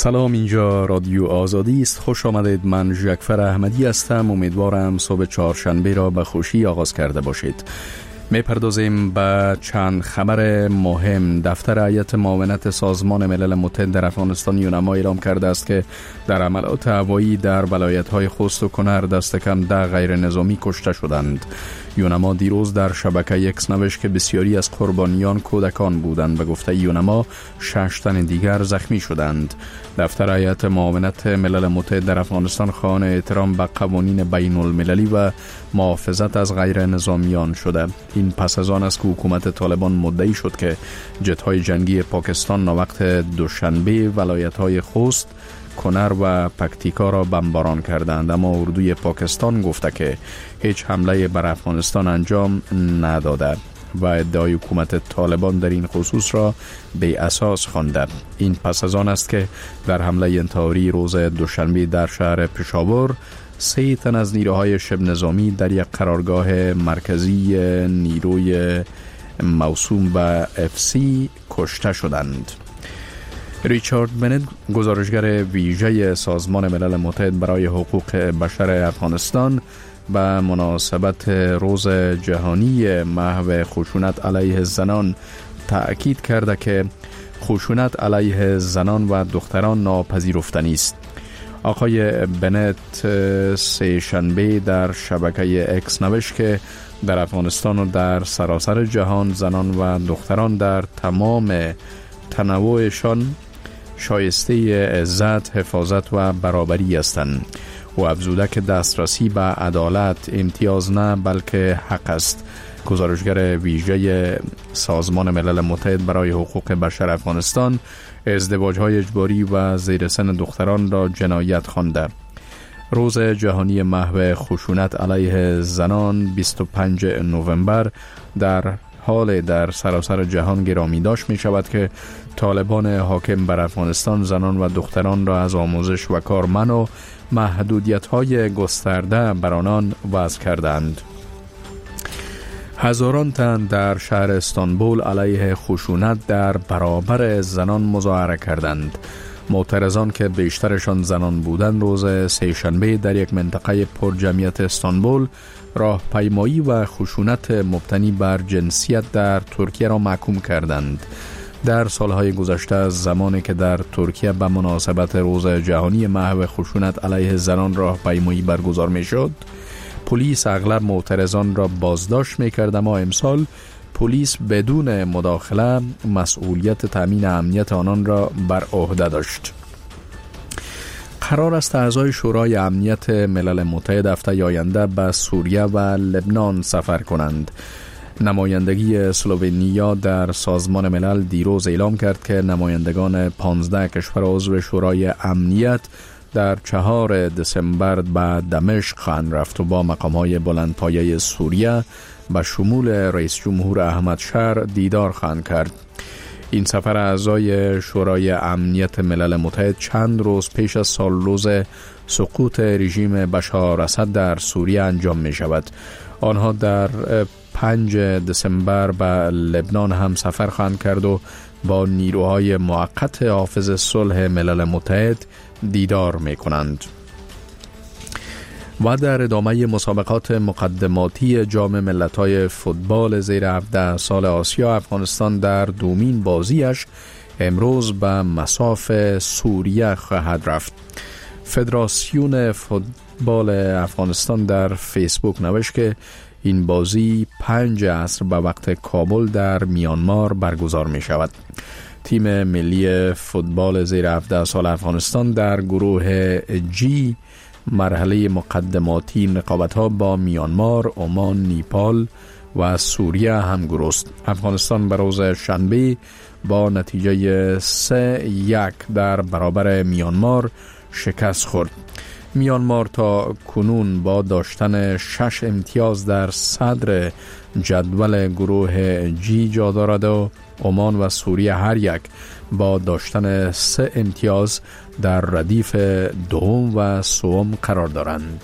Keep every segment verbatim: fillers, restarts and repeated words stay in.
سلام، اینجا رادیو آزادی است. خوش آمدید. من ژکفر احمدی هستم. امیدوارم صبح چهارشنبه را به خوشی آغاز کرده باشید. میپردازیم به چند خبر مهم. دفتر هیئت معاونت سازمان ملل متحد در افغانستان یونما اعلام کرده است که در عملیات هوایی در ولایت‌های خوست و کنر دست کم ده غیر نظامی کشته شدند. یونما دیروز در شبکه اکس نوشت که بسیاری از قربانیان کودکان بودند. به گفته یونما شش تن دیگر زخمی شدند. دفتر هیئت معاونت ملل متحد در افغانستان خواهان احترام به قوانین بین المللی و محافظت از غیر نظامیان شده. این پس از آن است که حکومت طالبان مدعی شد که جت‌های جنگی پاکستان وقت دوشنبه ولایت‌های خوست، کنر و پکتیکا را بمباران کردند، اما اردوی پاکستان گفته که هیچ حمله بر افغانستان انجام نداده و ادعای حکومت طالبان در این خصوص را بی اساس خوانده. این پس از آن است که در حمله انتحاری روز دوشنبه در شهر پشاور سه تن از نیروهای شبه نظامی در یک قرارگاه مرکزی نیروی موسوم به اف سی کشته شدند. ریچارد بنت، گزارشگر ویژه سازمان ملل متحد برای حقوق بشر افغانستان، به مناسبت روز جهانی محو خشونت علیه زنان تأکید کرده که خشونت علیه زنان و دختران ناپذیرفتنی است. آقای بنت سه شنبه در شبکه اکس نوشت که در افغانستان و در سراسر جهان زنان و دختران در تمام تنوعشان شایسته عزت، حفاظت و برابری هستند. و افزوده که دسترسی به عدالت امتیاز نه بلکه حق است. گزارشگر ویژه سازمان ملل متحد برای حقوق بشر افغانستان ازدواج‌های اجباری و زیر سن دختران را جنایت خوانده. روز جهانی محو خشونت علیه زنان بیست و پنجم نوامبر در حال در سراسر جهان گرامی داشت می شود که طالبان حاکم بر افغانستان زنان و دختران را از آموزش و کار منع و محدودیت‌های گسترده بر آنان وضع کردند. هزاران تن در شهر استانبول علیه خشونت در برابر زنان مظاهره کردند. معترضان که بیشترشان زنان بودند روز سه‌شنبه در یک منطقه پر جمعیت استانبول راهپیمایی و خشونت مبتنی بر جنسیت در ترکیه را محکوم کردند. در سالهای گذشته زمانی که در ترکیه به مناسبت روز جهانی محو خشونت علیه زنان راهپیمایی برگزار می‌شد، پلیس اغلب معترضان را بازداشت می‌کرد، اما امسال پلیس بدون مداخله مسئولیت تامین امنیت آنان را بر عهده داشت. قرار است اعضای شورای امنیت ملل متحد هفته آینده به سوریه و لبنان سفر کنند. نمایندگی اسلوونیا در سازمان ملل دیروز اعلام کرد که نمایندگان پانزده کشور عضو شورای امنیت در چهار دسامبر به دمشق خواهند رفت و با مقام‌های بلندپایه سوریه به شمول رئیس جمهور احمد شر دیدار خواهند کرد. این سفر اعضای شورای امنیت ملل متحد چند روز پیش از سالروز سقوط رژیم بشار اسد در سوریه انجام می شود. آنها در پنج دسامبر به لبنان هم سفر خواهند کرد و با نیروهای موقت حافظ صلح ملل متحد دیدار می کنند. و در ادامه مسابقات مقدماتی جام ملت‌های فوتبال زیر هفده سال آسیا، افغانستان در دومین بازیش امروز به مصاف سوریه خواهد رفت. فدراسیون فوتبال افغانستان در فیسبوک نوشت که این بازی پنج عصر به وقت کابل در میانمار برگزار می شود. تیم ملی فوتبال زیر هفده سال افغانستان در گروه جی مرحله مقدماتی رقابت‌ها با میانمار، عمان، نیپال و سوریه همگرو است. افغانستان به روز شنبه با نتیجه سه یک در برابر میانمار شکست خورد. میانمار تا کنون با داشتن شش امتیاز در صدر جدول گروه جی جا دارد و عمان و سوریه هر یک با داشتن سه امتیاز در ردیف دوم و سوم قرار دارند.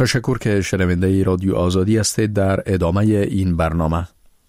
تشکر که شنونده رادیو آزادی هستید. در ادامه این برنامه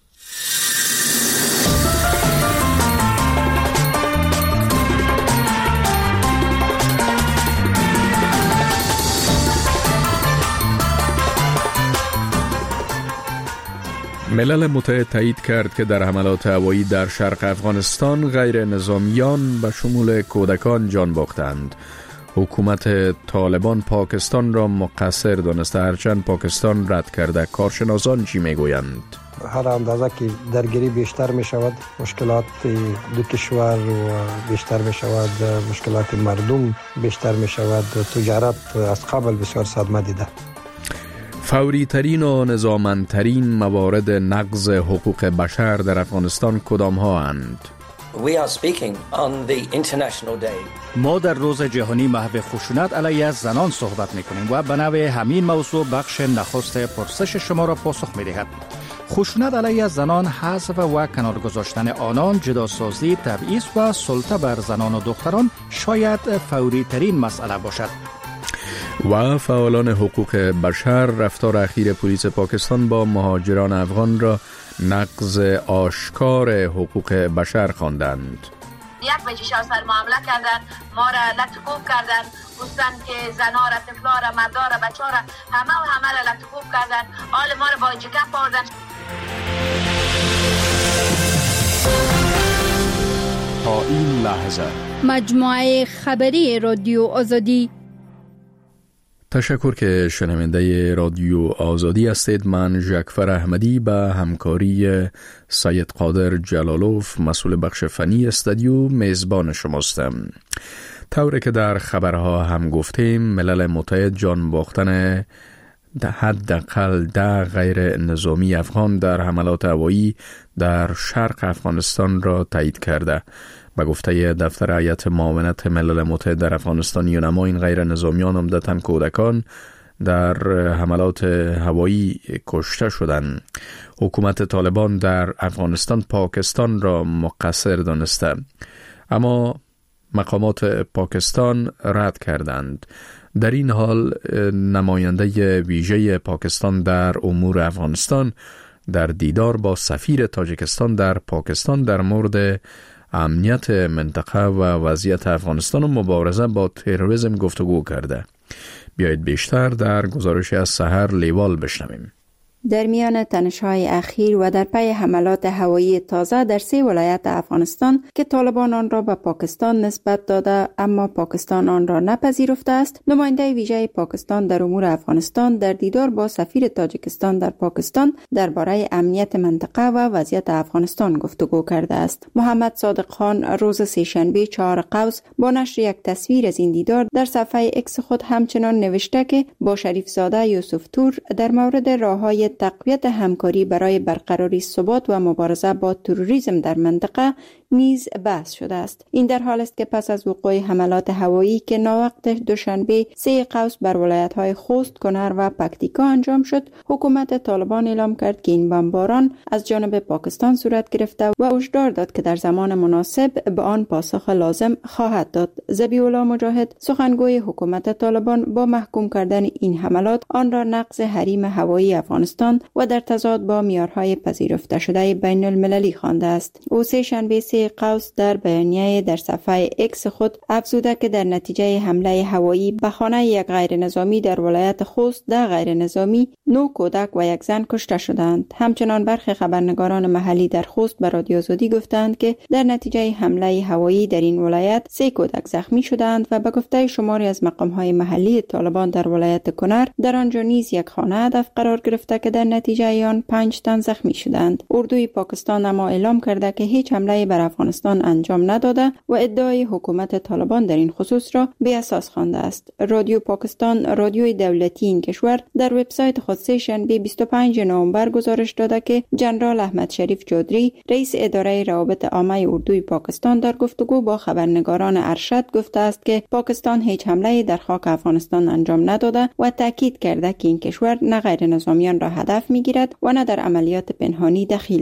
ملل متحد تایید کرد که در حملات هوایی در شرق افغانستان غیر نظامیان به شمول کودکان جان باختند. حکومت طالبان پاکستان را مقصر دانسته، هرچند پاکستان رد کرده. کارشناسان چی میگویند؟ هر اندازه که درگیری بیشتر می شود، مشکلات دو کشور بیشتر می شود، مشکلات مردم بیشتر می شود. تجارت از قبل بسیار صدمه دیده. فوری ترین و نظاممندترین موارد نقض حقوق بشر در افغانستان کدام ها اند؟ We are speaking on the International Day. ما در روز جهانی محو خشونت علیه زنان صحبت میکنیم و به نوع همین موضوع بخش نخست پرسش شما را پاسخ میدهد. خشونت علیه زنان، حذف و کنار گذاشتن آنان، جداسازی، تبعیض و سلطه بر زنان و دختران شاید فوری ترین مسئله باشد. و فعالان حقوق بشر رفتار اخیر پلیس پاکستان با مهاجران افغان را نقض آشکار حقوق بشر خواندند. یک بچه شاه سر معامله کردن، ما را لطفوف کردن، گفتن که زنا را، طفلا را، مردا را، بچه را، همه و همه را لطفوف کردن، آل ما را با جکف بردن. تا این لحظه مجموعه خبری رادیو آزادی. تشکر که شنونده رادیو آزادی هستید. من ژکفر احمدی به همکاری سید قادر جلالوف مسئول بخش فنی استودیو میزبان شماستم. طوری که در خبرها هم گفتیم، ملل متحد جان باختن حداقل ده غیر نظامی افغان در حملات هوایی در شرق افغانستان را تایید کرده. به گفته دفتر هیئت معاونت ملل متحد در افغانستان، یونما این غیر نظامیان عمدتاً کودکان در حملات هوایی کشته شدند. حکومت طالبان در افغانستان پاکستان را مقصر دانسته، اما مقامات پاکستان رد کردند. در این حال نماینده ویژه پاکستان در امور افغانستان در دیدار با سفیر تاجیکستان در پاکستان در مورد امنیت منطقه و وضعیت افغانستان و مبارزه با تروریسم گفتگو کرده. بیایید بیشتر در گزارش از سحر لیوال بشنویم. در میان تنش‌های اخیر و در پی حملات هوایی تازه در سه ولایت افغانستان که طالبان آن را به پاکستان نسبت داده اما پاکستان آن را نپذیرفته است، نماینده ویژه پاکستان در امور افغانستان در دیدار با سفیر تاجیکستان در پاکستان درباره امنیت منطقه و وضعیت افغانستان گفتگو کرده است. محمد صادق خان روز سه‌شنبه چهار قوس با نشر یک تصویر از این دیدار در صفحه اکس خود همچنان نوشته که با شریف زاده یوسف تور در مورد راههای تقویت همکاری برای برقراری ثبات و مبارزه با تروریسم در منطقه نیز بحث شده است. این در حال است که پس از وقوع حملات هوایی که ناوقت دوشنبه سه قوس بر ولایت‌های خوست، کنر و پکتیکا انجام شد، حکومت طالبان اعلام کرد که این بمباران از جانب پاکستان صورت گرفته و هشدار داد که در زمان مناسب به آن پاسخ لازم خواهد داد. ذبیح الله مجاهد، سخنگوی حکومت طالبان، با محکوم کردن این حملات آن را نقض حریم هوایی افغانستان و در تضاد با معیارهای پذیرفته شده بین المللی خوانده است. او سه شنبه سه قوس در بیانیه در صفحه اکس خود افزوده که در نتیجه حمله هوایی به خانه یک غیر نظامی در ولایت خوست، ده غیر نظامی، نه کودک و یک زن کشته شدند. همچنان برخی خبرنگاران محلی در خوست به رادیو آزادی گفتند که در نتیجه حمله هوایی در این ولایت سه کودک زخمی شدند و به گفته شماری از مقام‌های محلی طالبان در ولایت کنر، در آنجا نیز یک خانه هدف قرار گرفته که در نتیجه آن پنج تن زخمی شدند. اردوی پاکستان اما اعلام کرده که هیچ حمله بر افغانستان انجام نداده و ادعای حکومت طالبان در این خصوص را بی اساس خوانده است. رادیو پاکستان، رادیوی دولتی این کشور، در وبسایت خود سه شنبه بیست و پنجم نوامبر گزارش داده که جنرال احمد شریف چودری، رئیس اداره روابط عامه اردوی پاکستان، در گفتگو با خبرنگاران ارشد گفته است که پاکستان هیچ حمله در خاک افغانستان انجام نداده و تاکید کرده که این کشور نه غیر نظامیان را هدف میگیرد و نه در عملیات پنهانی دخیل است. او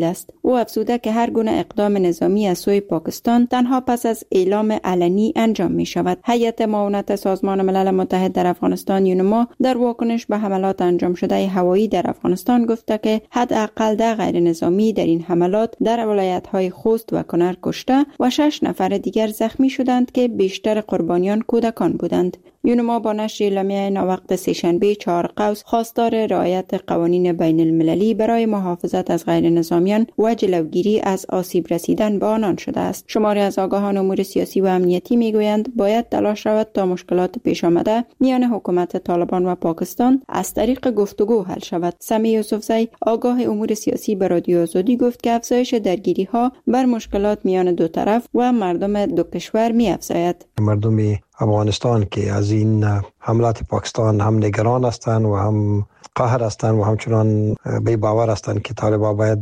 او افزوده که هر گونه اقدام نظامی از سوی پاکستان تنها پس از اعلام علنی انجام می شود. هیئت معاونت سازمان ملل متحد در افغانستان یونما در واکنش به حملات انجام شده هوایی در افغانستان گفته که حداقل ده غیر نظامی در این حملات در ولایت‌های خوست و کنر کشته و شش نفر دیگر زخمی شدند که بیشتر قربانیان کودکان بودند. یونما با نشر اعلامیه ناوقت سه‌شنبه چهار قوس خواستار رعایت قوانین بین المللی برای محافظت از غیر نظامیان و جلوگیری از آسیب رسیدن به آنان شده است. شماری از آگاهان امور سیاسی و امنیتی میگویند باید تلاش رود تا مشکلات پیش آمده میان حکومت طالبان و پاکستان از طریق گفتگو حل شود. سمی یوسفزی آگاه امور سیاسی به رادیو آزادی گفت که افزایش درگیری ها بر مشکلات میان دو طرف و مردم دو کشور می افزاید. مردم افغانستان که از این حملات پاکستان هم نگران هستند و هم قهر هستند و همچنان بی باور هستند که طالبان باید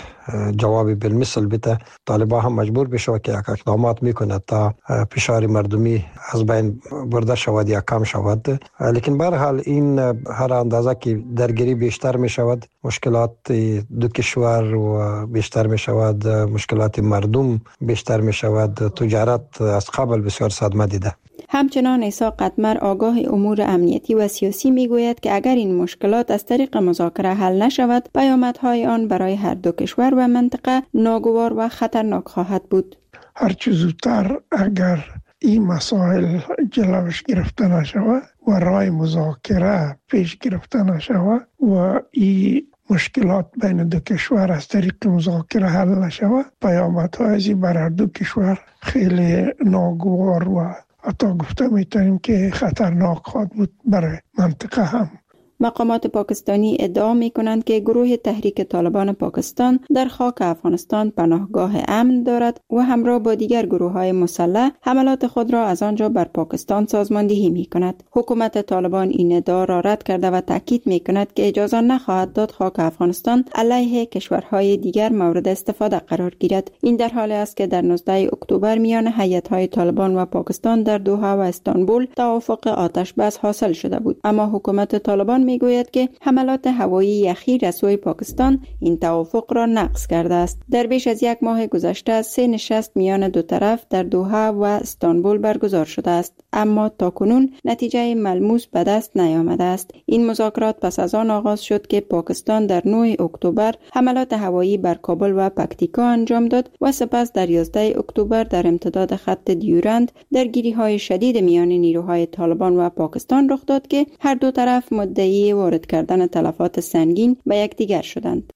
جوابی بالمثل بده. طالبان هم مجبور بشه که اقدامات میکنه تا فشار مردمی از بین برده شود یا کم شود. لیکن به هر حال این هر اندازه که درگیری بیشتر می شود، مشکلات دو کشور و بیشتر می شود، مشکلات مردم بیشتر می شود. تجارت از قبل بسیار صدمه دیده. همچنان عیسی قطمر آگاه امور امنیتی و سیاسی میگوید که اگر این مشکلات از طریق مذاکره حل نشود، پیامدهای آن برای هر دو کشور و منطقه ناگوار و خطرناک خواهد بود. هر چه زودتر اگر این مسائل جلوش گرفته نشود و راه مذاکره پیش گرفته نشود و این مشکلات بین دو کشور از طریق مذاکره حل نشود، پیامدهای از این بر هر دو کشور خیلی ناگوار و حتی گفته میتونیم که خطرناک خواهد بود برای منطقه هم. مقامات پاکستانی ادعا می کنند که گروه تحریک طالبان پاکستان در خاک افغانستان پناهگاه امن دارد و همراه با دیگر گروه های مسلح حملات خود را از آنجا بر پاکستان سازماندهی می کند. حکومت طالبان این ادعا را رد کرده و تاکید می کند که اجازه نخواهد داد خاک افغانستان علیه کشورهای دیگر مورد استفاده قرار گیرد. این در حالی است که در نوزدهم اکتبر میان هیئت‌های طالبان و پاکستان در دوحه و استانبول توافق آتش بس حاصل شده بود، اما حکومت طالبان میگوید که حملات هوایی اخیر از سوی پاکستان این توافق را نقض کرده است. در بیش از یک ماه گذشته سه نشست میان دو طرف در دوحه و استانبول برگزار شده است، اما تاکنون نتیجه ملموس به دست نیامده است. این مذاکرات پس از آن آغاز شد که پاکستان در نهم اکتبر حملات هوایی بر کابل و پکتیکا انجام داد و سپس در یازدهم اکتبر در امتداد خط دیورند درگیری‌های شدید میان نیروهای طالبان و پاکستان رخ داد که هر دو طرف مدعی وارد کردن تلفات سنگین به یکدیگر شدند.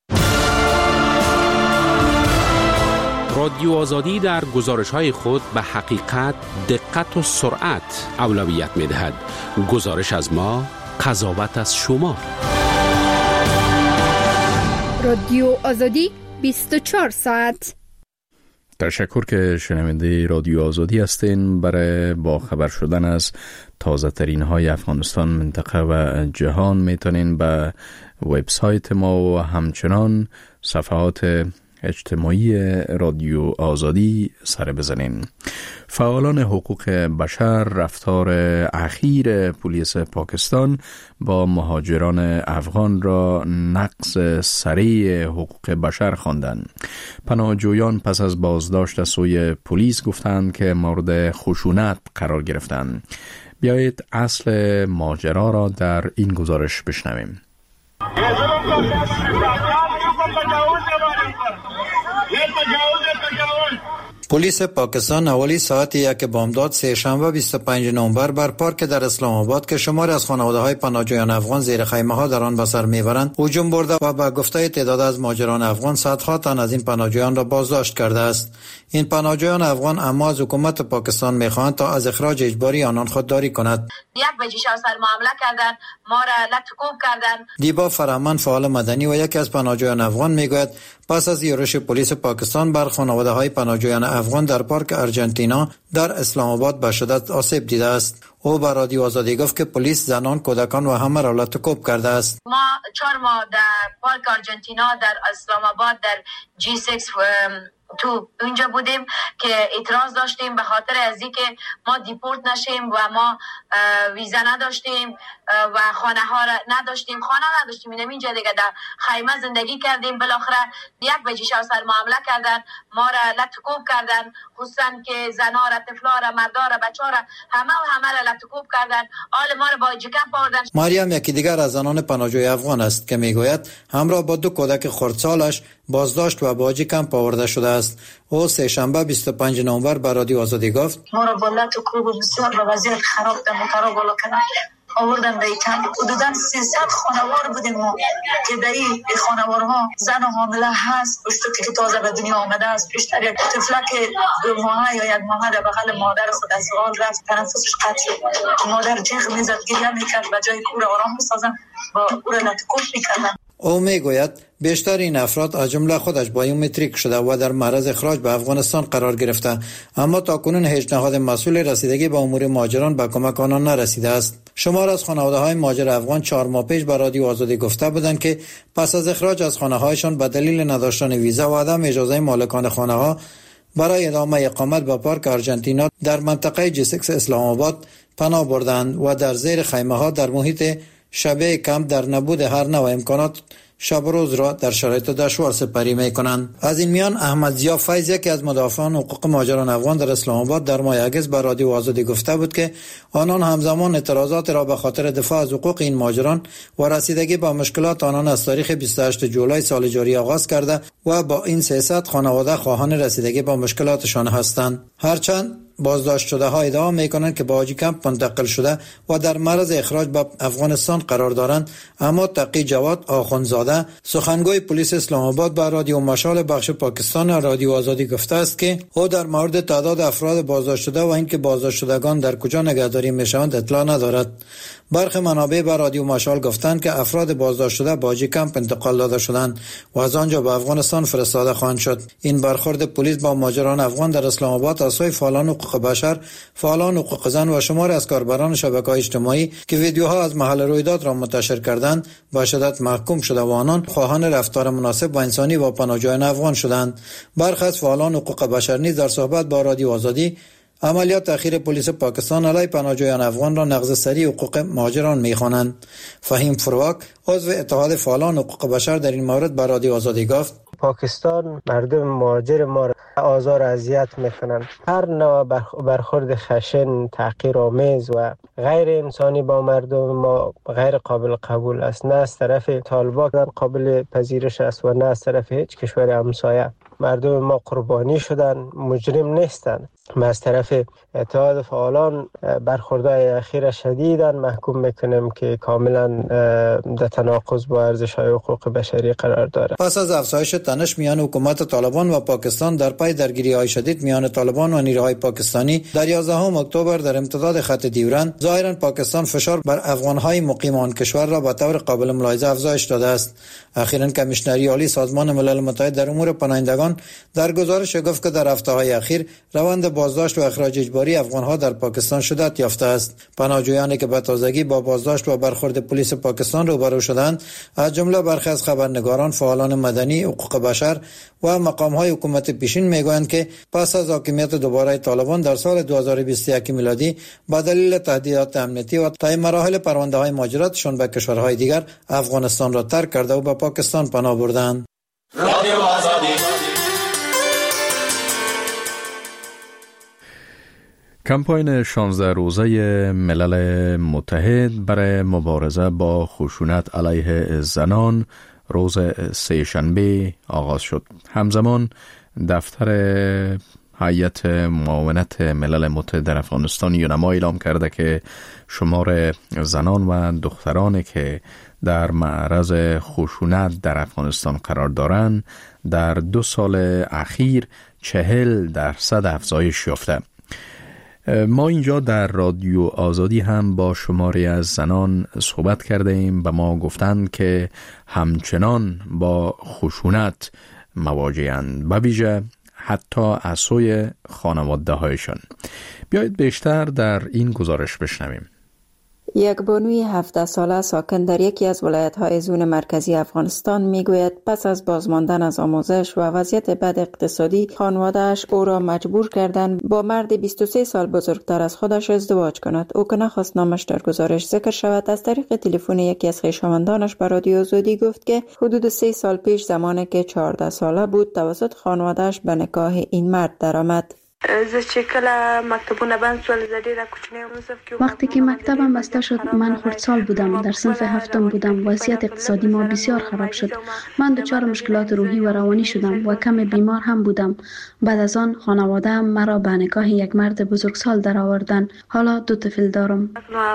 رادیو آزادی در گزارش‌های خود به حقیقت، دقت و سرعت اولویت می‌دهد. گزارش از ما، قضاوت از شما. رادیو آزادی بیست و چهار ساعت. تشکر که شنونده رادیو آزادی هستین. برای با خبر شدن از تازه ترین های افغانستان، منطقه و جهان میتونین به وبسایت ما و همچنان صفحات اجتماعی رادیو آزادی سر بزنین. فعالان حقوق بشر رفتار اخیر پلیس پاکستان با مهاجران افغان را نقض سریع حقوق بشر خواندند. پناهجویان پس از بازداشت از سوی پلیس گفتند که مورد خشونت قرار گرفتند. بیایید اصل ماجرا را در این گزارش بشنویم. پلیس پاکستان حوالی ساعت یک بامداد سه‌شنبه بیست و پنجم نوامبر بر پارک در اسلام آباد که شماری از خانواده‌های پناهجویان افغان زیر خیمه‌ها در آن به سر می‌برند هجوم برده و به گفته تعداد از مهاجران افغان صدها تن از این پناهجویان را بازداشت کرده است. این پناهجویان افغان اما از حکومت پاکستان می‌خواهند تا از اخراج اجباری آنان خودداری کند. یک بجه شب سر معامله کردن، ما را لطکوب کردن. دیبا فرهمند فعال مدنی و یکی از پناهجویان افغان میگوید پس از یورش پلیس پاکستان بر خانواده‌های پناهجویان افغان در پارک ارجنتینا در اسلام آباد به شدت آسیب دیده است. او به رادیو آزادی گفت که پلیس زنان، کودکان و همه را لطکوب کرده است. ما چهار ماه در پارک ارجنتینا در اسلام آباد در جی شش تو اونجا بودیم که اعتراض داشتیم به خاطر از اینکه ما دیپورت نشیم و ما ویزا نداشتیم و خانه ها را نداشتیم، خانه نداشتیم، اینم اینجا دیگه در خیمه زندگی کردیم. بالاخره یک بجه شب سر معامله کردن، ما را لطکوب کردن، خصوصا که زنا را، طفلا را، مردا را، بچه را، همه و همه را لطکوب کردن. آل ما را با جکپ آوردن. مریم یکی دیگر از زنان پناهجوی افغان است که میگوید همراه با دو کودک خردسالش بازداشت و با کمپ آورده شده است. او سه شنبه بیست و پنج نوامبر به رادیو آزادی گفت ما را با لطکوب بسیار به وضعیت خراب در مطارا بالا کردن، آوردن به کمپ. حدوداً سیصد خانوار بودیم ما که در این خانوارها زن و حامله هست، پشتوکی که تازه به دنیا آمده است، پیشتر یک طفلک دو ماهه یا یک ماهه در بغل مادر خود از حال رفت، تنفسش قطع شد، مادر جیغ میزد، گریه میکرد، به جای کور آرام بسازن با او را لطکوب میکردن. او میگوید بیشتر این افراد از جمله خودش بایومتریک شده و در معرض اخراج به افغانستان قرار گرفته، اما تاکنون هیچ نهاد مسئول رسیدگی به امور مهاجران به کمک آنان نرسیده است. شمار از خانواده‌های مهاجر افغان چهار ماه پیش به رادیو آزادی گفته بودند که پس از اخراج از خانه‌هایشان به دلیل نداشتن ویزا و عدم اجازه مالکان خانه‌ها برای ادامه اقامت به پارک آرژانتینا در منطقه جی سیکس اسلام آباد پناه بردند و در زیر خیمه‌ها در محیط شبیه کمپ در نبود هر نوع امکانات شب و روز را در شرایط دشوار سپری می کنند. از این میان احمد ضیا فیض یکی از مدافعان حقوق مهاجران افغان در اسلام آباد در ماه اگست به رادیو آزادی گفته بود که آنان همزمان اعتراضات را به خاطر دفاع از حقوق این مهاجران و رسیدگی به مشکلات آنان از تاریخ بیست و هشتم جولای سال جاری آغاز کرده و با این سیاست خانواده خواهان رسیدگی به مشکلاتشان هستند. هرچند بازداشت شده ها ادعا میکنند که به حاجی کمپ منتقل شده و در معرض اخراج به افغانستان قرار دارند، اما تقی جواد آخوندزاده سخنگوی پلیس اسلام آباد به رادیو مشال بخش پاکستان رادیو آزادی گفته است که او در مورد تعداد افراد بازداشت شده و اینکه بازداشت شدگان در کجا نگهداری میشوند اطلاع ندارد. برخی منابع به رادیو مشال گفتند که افراد بازداشت شده به حاجی کمپ انتقال داده شدند و از آنجا به افغانستان فرستاده خواهند شد. این برخورد پلیس با مهاجران افغان در اسلام آباد از سوی فعالان حقوق بشر، فعالان حقوق زن و شمار از کاربران شبکه‌های اجتماعی که ویدیوها از محل رویداد را منتشر کردند با شدت محکوم شده و آنان خواهان رفتار مناسب و انسانی با پناهجویان افغان شدند. برخی از فعالان حقوق بشر نیز در صحبت با رادیو آزادی عملیات اخیر پلیس پاکستان علیه پناهجویان افغان را نقض سریع حقوق مهاجران می‌خوانند. فهیم فرواک عضو اتحاد فعالان حقوق بشر در این مورد به رادیو آزادی گفت پاکستان مردم مهاجر ما را آزار و اذیت میکنند. هر نوع برخورد خشن، تحقیرآمیز و غیر انسانی با مردم ما غیر قابل قبول است. نه از طرف طالبان قابل پذیرش است و نه از طرف هیچ کشور همسایه. مردم ما قربانی شدن، مجرم نیستند. ما از طرف اتحاد فعالان برخوردهای اخیر شدیداً محکوم میکنیم که کاملا در تناقض با ارزش‌های حقوق بشری قرار دارد. پس از افزایش تنش میان حکومت طالبان و پاکستان در پی درگیری‌های شدید میان طالبان و نیروهای پاکستانی در یازدهم اکتبر در امتداد خط دیورند، ظاهراً پاکستان فشار بر افغان‌های مقیم آن کشور را به طور قابل ملاحظه افزایش داده است. اخیراً کمیشنری عالی سازمان ملل متحد در امور پناهندگان در گزارش گفت که در هفته‌های اخیر روند بازداشت و اخراج اجباری افغان‌ها در پاکستان شدت یافته است. پناهجویانی که به تازگی با بازداشت و برخورد پلیس پاکستان روبرو شدند، از جمله برخی از خبرنگاران، فعالان مدنی، حقوق بشر و مقام‌های حکومت پیشین میگویند که پس از حاکمیت دوباره طالبان در سال دو هزار و بیست و یک میلادی با دلیل تهدیدات امنیتی و طی مراحل پرونده‌های مهاجرتشان به کشورهای دیگر افغانستان را ترک کرده و به پاکستان پناه بردند. رادیو آزادی. کمپاین شانزده روزه ملل متحد برای مبارزه با خشونت علیه زنان روز سه شنبه آغاز شد. همزمان دفتر هیئت معاونت ملل متحد در افغانستان یونما اعلام کرده که شمار زنان و دخترانی که در معرض خشونت در افغانستان قرار دارند در دو سال اخیر چهل درصد افزایش یافته. ما اینجا در رادیو آزادی هم با شماری از زنان صحبت کرده ایم و ما گفتند که همچنان با خشونت مواجه‌اند، به ویژه حتی از سوی خانواده هایشان. بیایید بیشتر در این گزارش بشنویم. یک بانوی هفده ساله ساکن در یکی از ولایت‌های زون مرکزی افغانستان میگوید پس از بازماندن از آموزش و وضعیت بد اقتصادی خانواده‌اش او را مجبور کردند با مرد بیست و سه سال بزرگتر از خودش ازدواج کند. او که نخواست نامش در گزارش ذکر شود، از طریق تلفن یکی از خویشاوندانش به رادیو آزادی گفت که حدود سه سال پیش زمانی که چهارده ساله بود توسط خانواده‌اش به نکاح این مرد درآمد. وقتی که مکتبم بسته شد من خردسال بودم، در صنف هفتم بودم. وضعیت اقتصادی ما بسیار خراب شد. من دچار مشکلات روحی و روانی شدم و کم بیمار هم بودم. بعد از آن خانواده مرا به نکاح یک مرد بزرگسال درآوردند. حالا دو طفل دارم.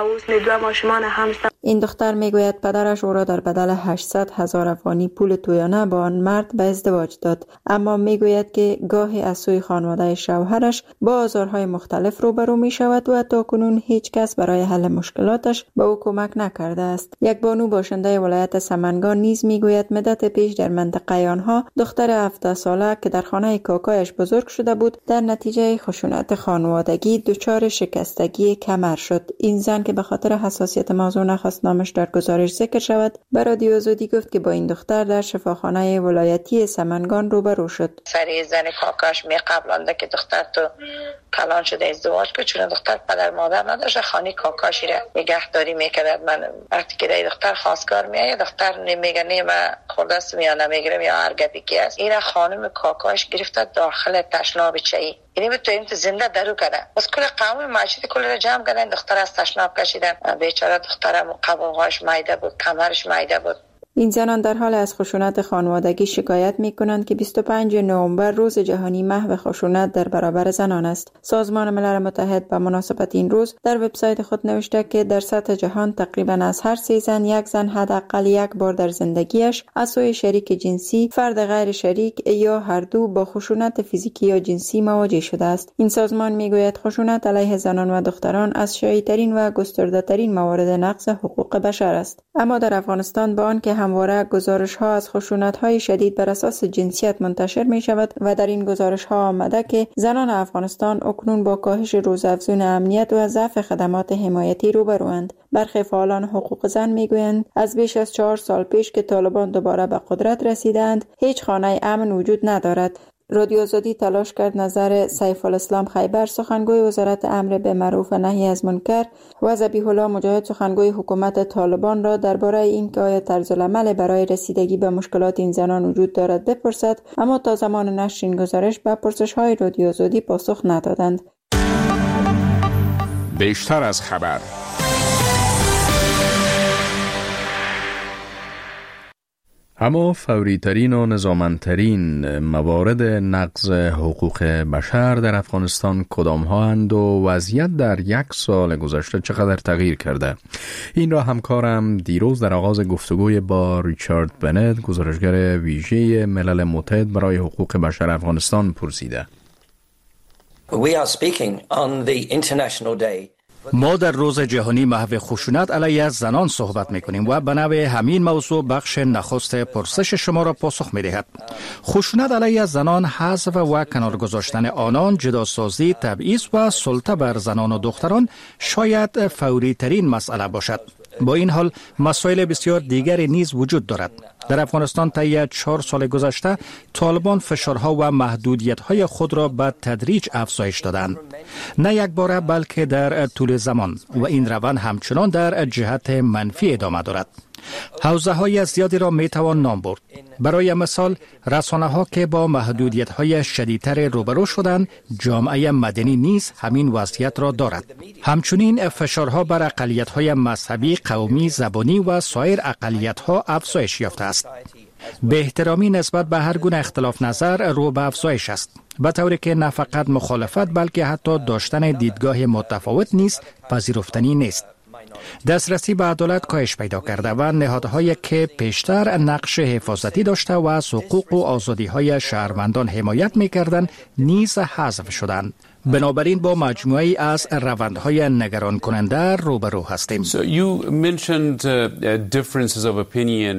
این دختر میگوید پدرش او را در بدل هشتصد هزار افغانی پول تویانه با آن مرد به ازدواج داد، اما میگوید که گاهی از سوی خانواده شوهرش با آزارهای مختلف روبرو می شود و تاکنون هیچ کس برای حل مشکلاتش به او کمک نکرده است. یک بانو باشنده ولایت سمنگان نیز میگوید مدت پیش در منطقه آنها دختر هفده ساله که در خانه کاکایش بزرگ شده بود در نتیجه خشونت خانوادگی دچار شکستگی کمر شد. این زن که به خاطر حساسیت موضوع نخواست نامش در گزارش ذکر شود به رادیو آزادی گفت که با این دختر در شفاخانه ولایتی سمنگان روبرو شد. سری زن کاکاش می قبلانده که دختر تو کلان شده ازدواج که چون دختر پدر مادر نداشته خانه کاکاشی را نگهداری میکرد. من وقتی که این دختر خواستگار میایه دختر نمیگه نه من خوردست یا نمیگیرم یا هر گپی که است، این خانم کاکاش گرفته داخل تشناب چایی، یعنی تو این زنده درو کردن. بس کل قوم مسجد کل را جمع کردن، دختر از تشناب کشیدن. بیچاره دخترم قبولهاش مایده بود، کمرش مایده بود. این زنان در حال از خشونت خانوادگی شکایت می کنند که بیست و پنجم نوامبر روز جهانی محو خشونت در برابر زنان است. سازمان ملل متحد به مناسبت این روز در وبسایت خود نوشته که در سطح جهان تقریبا از هر سه زن یک زن حداقل یک بار در زندگیش از سوی شریک جنسی، فرد غیر شریک یا هر دو با خشونت فیزیکی یا جنسی مواجه شده است. این سازمان می گوید خشونت علیه زنان و دختران از شایع‌ترین و گسترده‌ترین موارد نقض حقوق بشر است. اما در افغانستان با آنکه همواره گزارش ها از خشونت های شدید بر اساس جنسیت منتشر می شود و در این گزارش ها آمده که زنان افغانستان اکنون با کاهش روزافزون امنیت و ضعف خدمات حمایتی روبروند. برخی فعالان حقوق زن می گویند از بیش از چهار سال پیش که طالبان دوباره به قدرت رسیدند هیچ خانه امن وجود ندارد. رادیو آزادی تلاش کرد نظر سیف الاسلام خیبر سخنگوی وزارت امر به معروف و نهی از منکر و ذبیح الله مجاهد سخنگوی حکومت طالبان را درباره اینکه آیا طرز العمل برای رسیدگی به مشکلات این زنان وجود دارد بپرسد، اما تا زمان نشر این گزارش به پرسش‌های رادیو آزادی پاسخ ندادند. بیشتر از خبر. اما فوری‌ترین و نظاممندترین موارد نقض حقوق بشر در افغانستان کدام ها اند و وضعیت در یک سال گذشته چقدر تغییر کرده؟ این را همکارم دیروز در آغاز گفتگوی با ریچارد بنت، گزارشگر ویژه ملل متحد برای حقوق بشر افغانستان پرسیده. We are speaking on the International Day. ما در روز جهانی محو خشونت علیه زنان صحبت میکنیم و به نوع همین موضوع بخش نخست پرسش شما را پاسخ میدهد. خشونت علیه زنان، حذف و کنار گذاشتن آنان، جداسازی، تبعیض و سلطه بر زنان و دختران شاید فوری ترین مسئله باشد. با این حال مسائل بسیار دیگری نیز وجود دارد. در افغانستان طی چهار سال گذشته طالبان فشارها و محدودیت‌های خود را به تدریج افزایش دادند. نه یک باره بلکه در طول زمان، و این روند همچنان در جهت منفی ادامه دارد. حوزه های زیادی را می توان نام برد. برای مثال رسانه ها که با محدودیت های شدیدتر روبرو شدند، جامعه مدنی نیز همین وضعیت را دارد. همچنین فشارها بر اقلیت های مذهبی، قومی، زبانی و سایر اقلیت ها افزایش یافته است. به احترامی نسبت به هر گونه اختلاف نظر رو به افزایش است، به طوری که نه فقط مخالفت بلکه حتی داشتن دیدگاه متفاوت نیز پذیرفتنی نیست. دسترسی به عدالت کاهش پیدا کرده و نهادهایی که پیشتر نقش حفاظتی داشته و از حقوق و آزادی‌های شهروندان حمایت می‌کردند نیز حذف شدند. بنابراین با مجموعه‌ای از روندهای نگران کننده روبرو هستیم. So you mentioned uh, differences of opinion.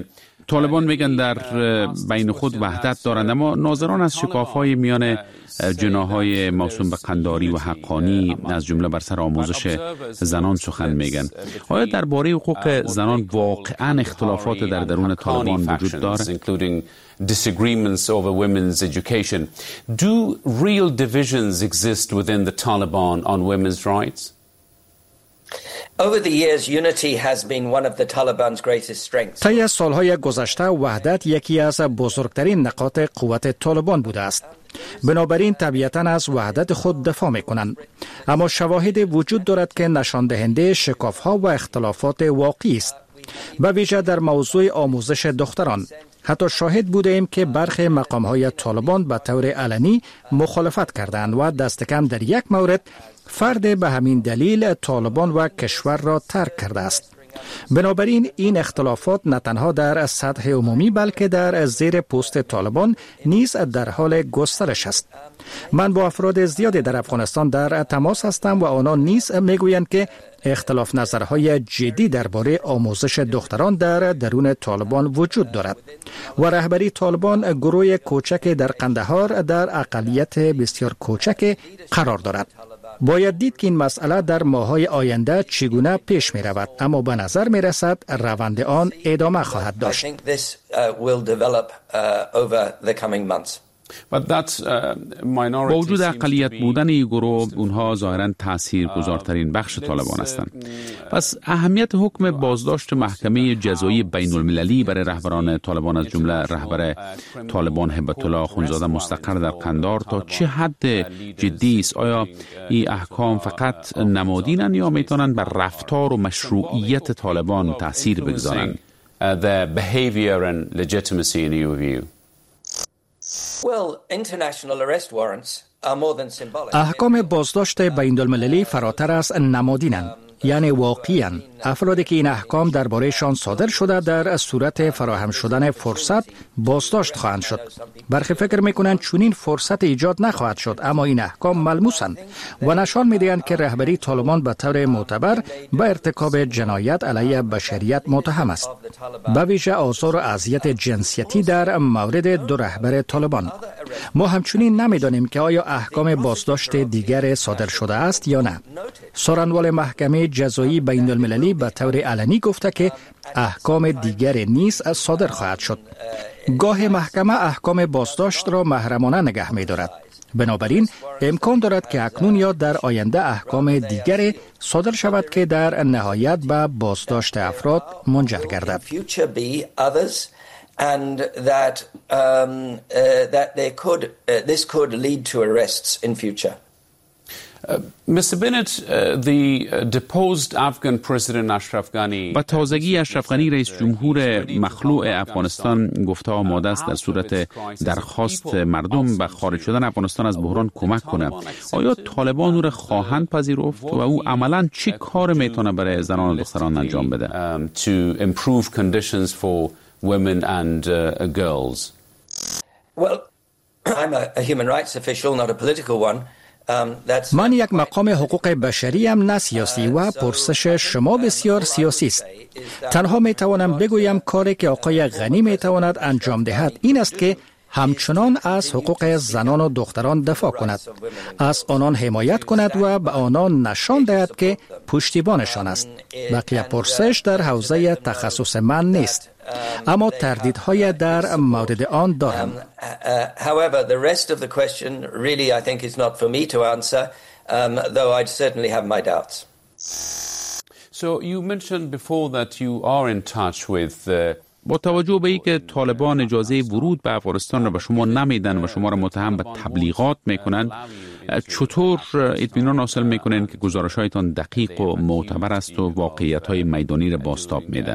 طالبان میگن در بین خود وحدت دارند، اما ناظران از شکاف‌های میان جناح‌های موسوم به قنداری و حقانی از جمله بر سر آموزش زنان سخن میگن. آیا درباره حقوق زنان واقعاً اختلافات در درون طالبان وجود دارد؟ Disagreements over women's education. Do real divisions exist within the Taliban on women's rights? Over the years, unity has been one of the Taliban's greatest strengths. طی سالهای گذشته وحدت یکی از بزرگترین نقاط قوت طالبان بوده است. بنابراین طبیعتاً از وحدت خود دفاع می‌کنند، اما شواهد وجود دارد که نشان دهنده شکاف‌ها و اختلافات واقعی است. به ویژه در موضوع آموزش دختران حتی شاهد بوده ایم که برخی مقام‌های طالبان به طور علنی مخالفت کردند و دست کم در یک مورد فرد به همین دلیل طالبان و کشور را ترک کرده است. بنابراین این اختلافات نه تنها در سطح عمومی بلکه در زیر پوست طالبان نیز در حال گسترش است. من با افراد زیادی در افغانستان در تماس هستم و آنان نیز میگویند که اختلاف نظرهای جدی درباره آموزش دختران در درون طالبان وجود دارد و رهبری طالبان گروه کوچک در قندهار در اقلیت بسیار کوچک قرار دارد. باید دید که این مسئله در ماه‌های آینده چگونه پیش می رود، اما به نظر می رسد روند آن ادامه خواهد داشت. با وجود اقلیت بودن این گروه، اونها ظاهراً تاثیرگذارترین بخش طالبان هستند. پس اهمیت حکم بازداشت محکمه جزایی بین المللی برای رهبران طالبان از جمله رهبر طالبان هبت الله اخوندزاده مستقر در قندار تا چه حد جدی است؟ آیا این احکام فقط نمادینند یا میتونند بر رفتار و مشروعیت طالبان تاثیر بگذارند؟ احکام بازداشت بین المللی فراتر از نمادینند، یعنی واقعاً افرادی که این احکام دربارهشان صادر شده در صورت فراهم شدن فرصت بازداشت خواهند شد. برخی فکر میکنند چنین فرصت ایجاد نخواهد شد، اما این احکام ملموسند و نشان میدهند که رهبری طالبان به طور معتبر به ارتکاب جنایت علیه بشریت متهم است، به ویژه آزار و اذیت جنسیتی در مورد دو رهبر طالبان. ما همچنین نمیدانیم که آیا احکام بازداشت دیگر صادر شده است یا نه. سخنگوی محکمه جزایی بین المللی به طور علنی گفته که احکام دیگر نیز صادر خواهد شد. گاه محکمه احکام بازداشت را محرمانه نگه می دارد. بنابراین امکان دارد که اکنون یا در آینده احکام دیگر صادر شود که در نهایت به بازداشت افراد منجر گردد. And that um, uh, that they could uh, this could lead to arrests in future. Uh, Mister Bennett, uh, the uh, deposed Afghan President Ashraf Ghani با تازگی اشرف غنی رئیس جمهور مخلوع افغانستان گفته آماده است در صورت درخواست مردم به خارج شدن افغانستان از بحران کمک کنه. آیا طالبان او را خواهند پذیرفت و او عملاً چه کار میتونه برای زنان و دختران انجام بده؟ Um, to improve conditions for women and uh, girls. Well, I'm a, a human rights official, not a political one. من یک مقام حقوق بشری ام، نه سیاسی، و پرسش شما بسیار سیاسی است. تنها می توانم بگویم کاری که آقای غنی می تواند انجام دهد این است که همچنان از حقوق زنان و دختران دفاع کند، از آنان حمایت کند و به آنان نشان دهد که پشتیبانشان است. بقیه پرسش در حوزه تخصص من نیست، اما تردیدهای در مورد آن دارم. However, the rest of the question really I think is not for me to answer, um, though I certainly have my doubts. So you mentioned before that you are in touch with uh, با توجه به اینکه طالبان اجازه ورود به افغانستان را به شما نمیدن و شما را متهم به تبلیغات میکنند، چطور اطمینان حاصل میکنند که گزارش‌هایتان دقیق و معتبر است و واقعیت‌های میدانی را بازتاب میدن؟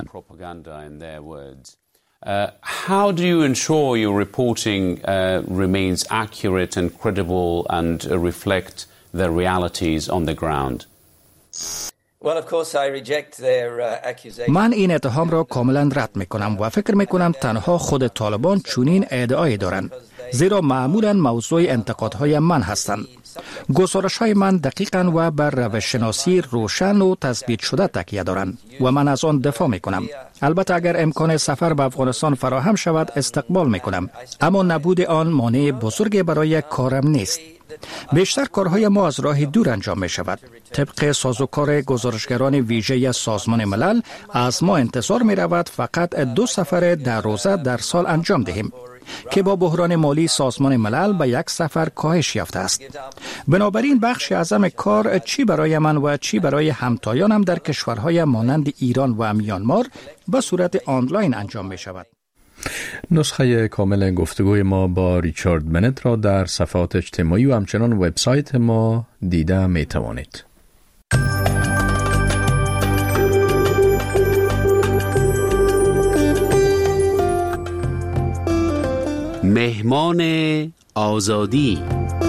Uh, how do you ensure your reporting uh, remains accurate and credible and uh, reflect the realities on the ground? Well, of course, I reject their uh, accusation. من این اتهام را کاملا رد میکنم و فکر میکنم تنها خود طالبان چنین ادعایی دارند، زیرا معمولا موضوع انتقادهای من هستند. گزارش های من دقیقاً و بر روش شناسی روشن و تثبیت شده تکیه دارند و من از آن دفاع می کنم. البته اگر امکان سفر به افغانستان فراهم شود استقبال می کنم، اما نبود آن مانع بزرگی برای کارم نیست. بیشتر کارهای ما از راه دور انجام می شود. طبق سازوکار گزارشگران ویژه سازمان ملل از ما انتظار می رود فقط دو سفر در روزه در سال انجام دهیم که با بحران مالی سازمان ملل به یک سفر کاهش یافته است. بنابراین بخش اعظم کار چی برای من و چی برای همتایانم در کشورهای مانند ایران و میانمار به صورت آنلاین انجام می شود. نسخه کامل گفتگوی ما با ریچارد بنت را در صفحات اجتماعی و همچنان وبسایت ما دیده می توانید. مهمان آزادی.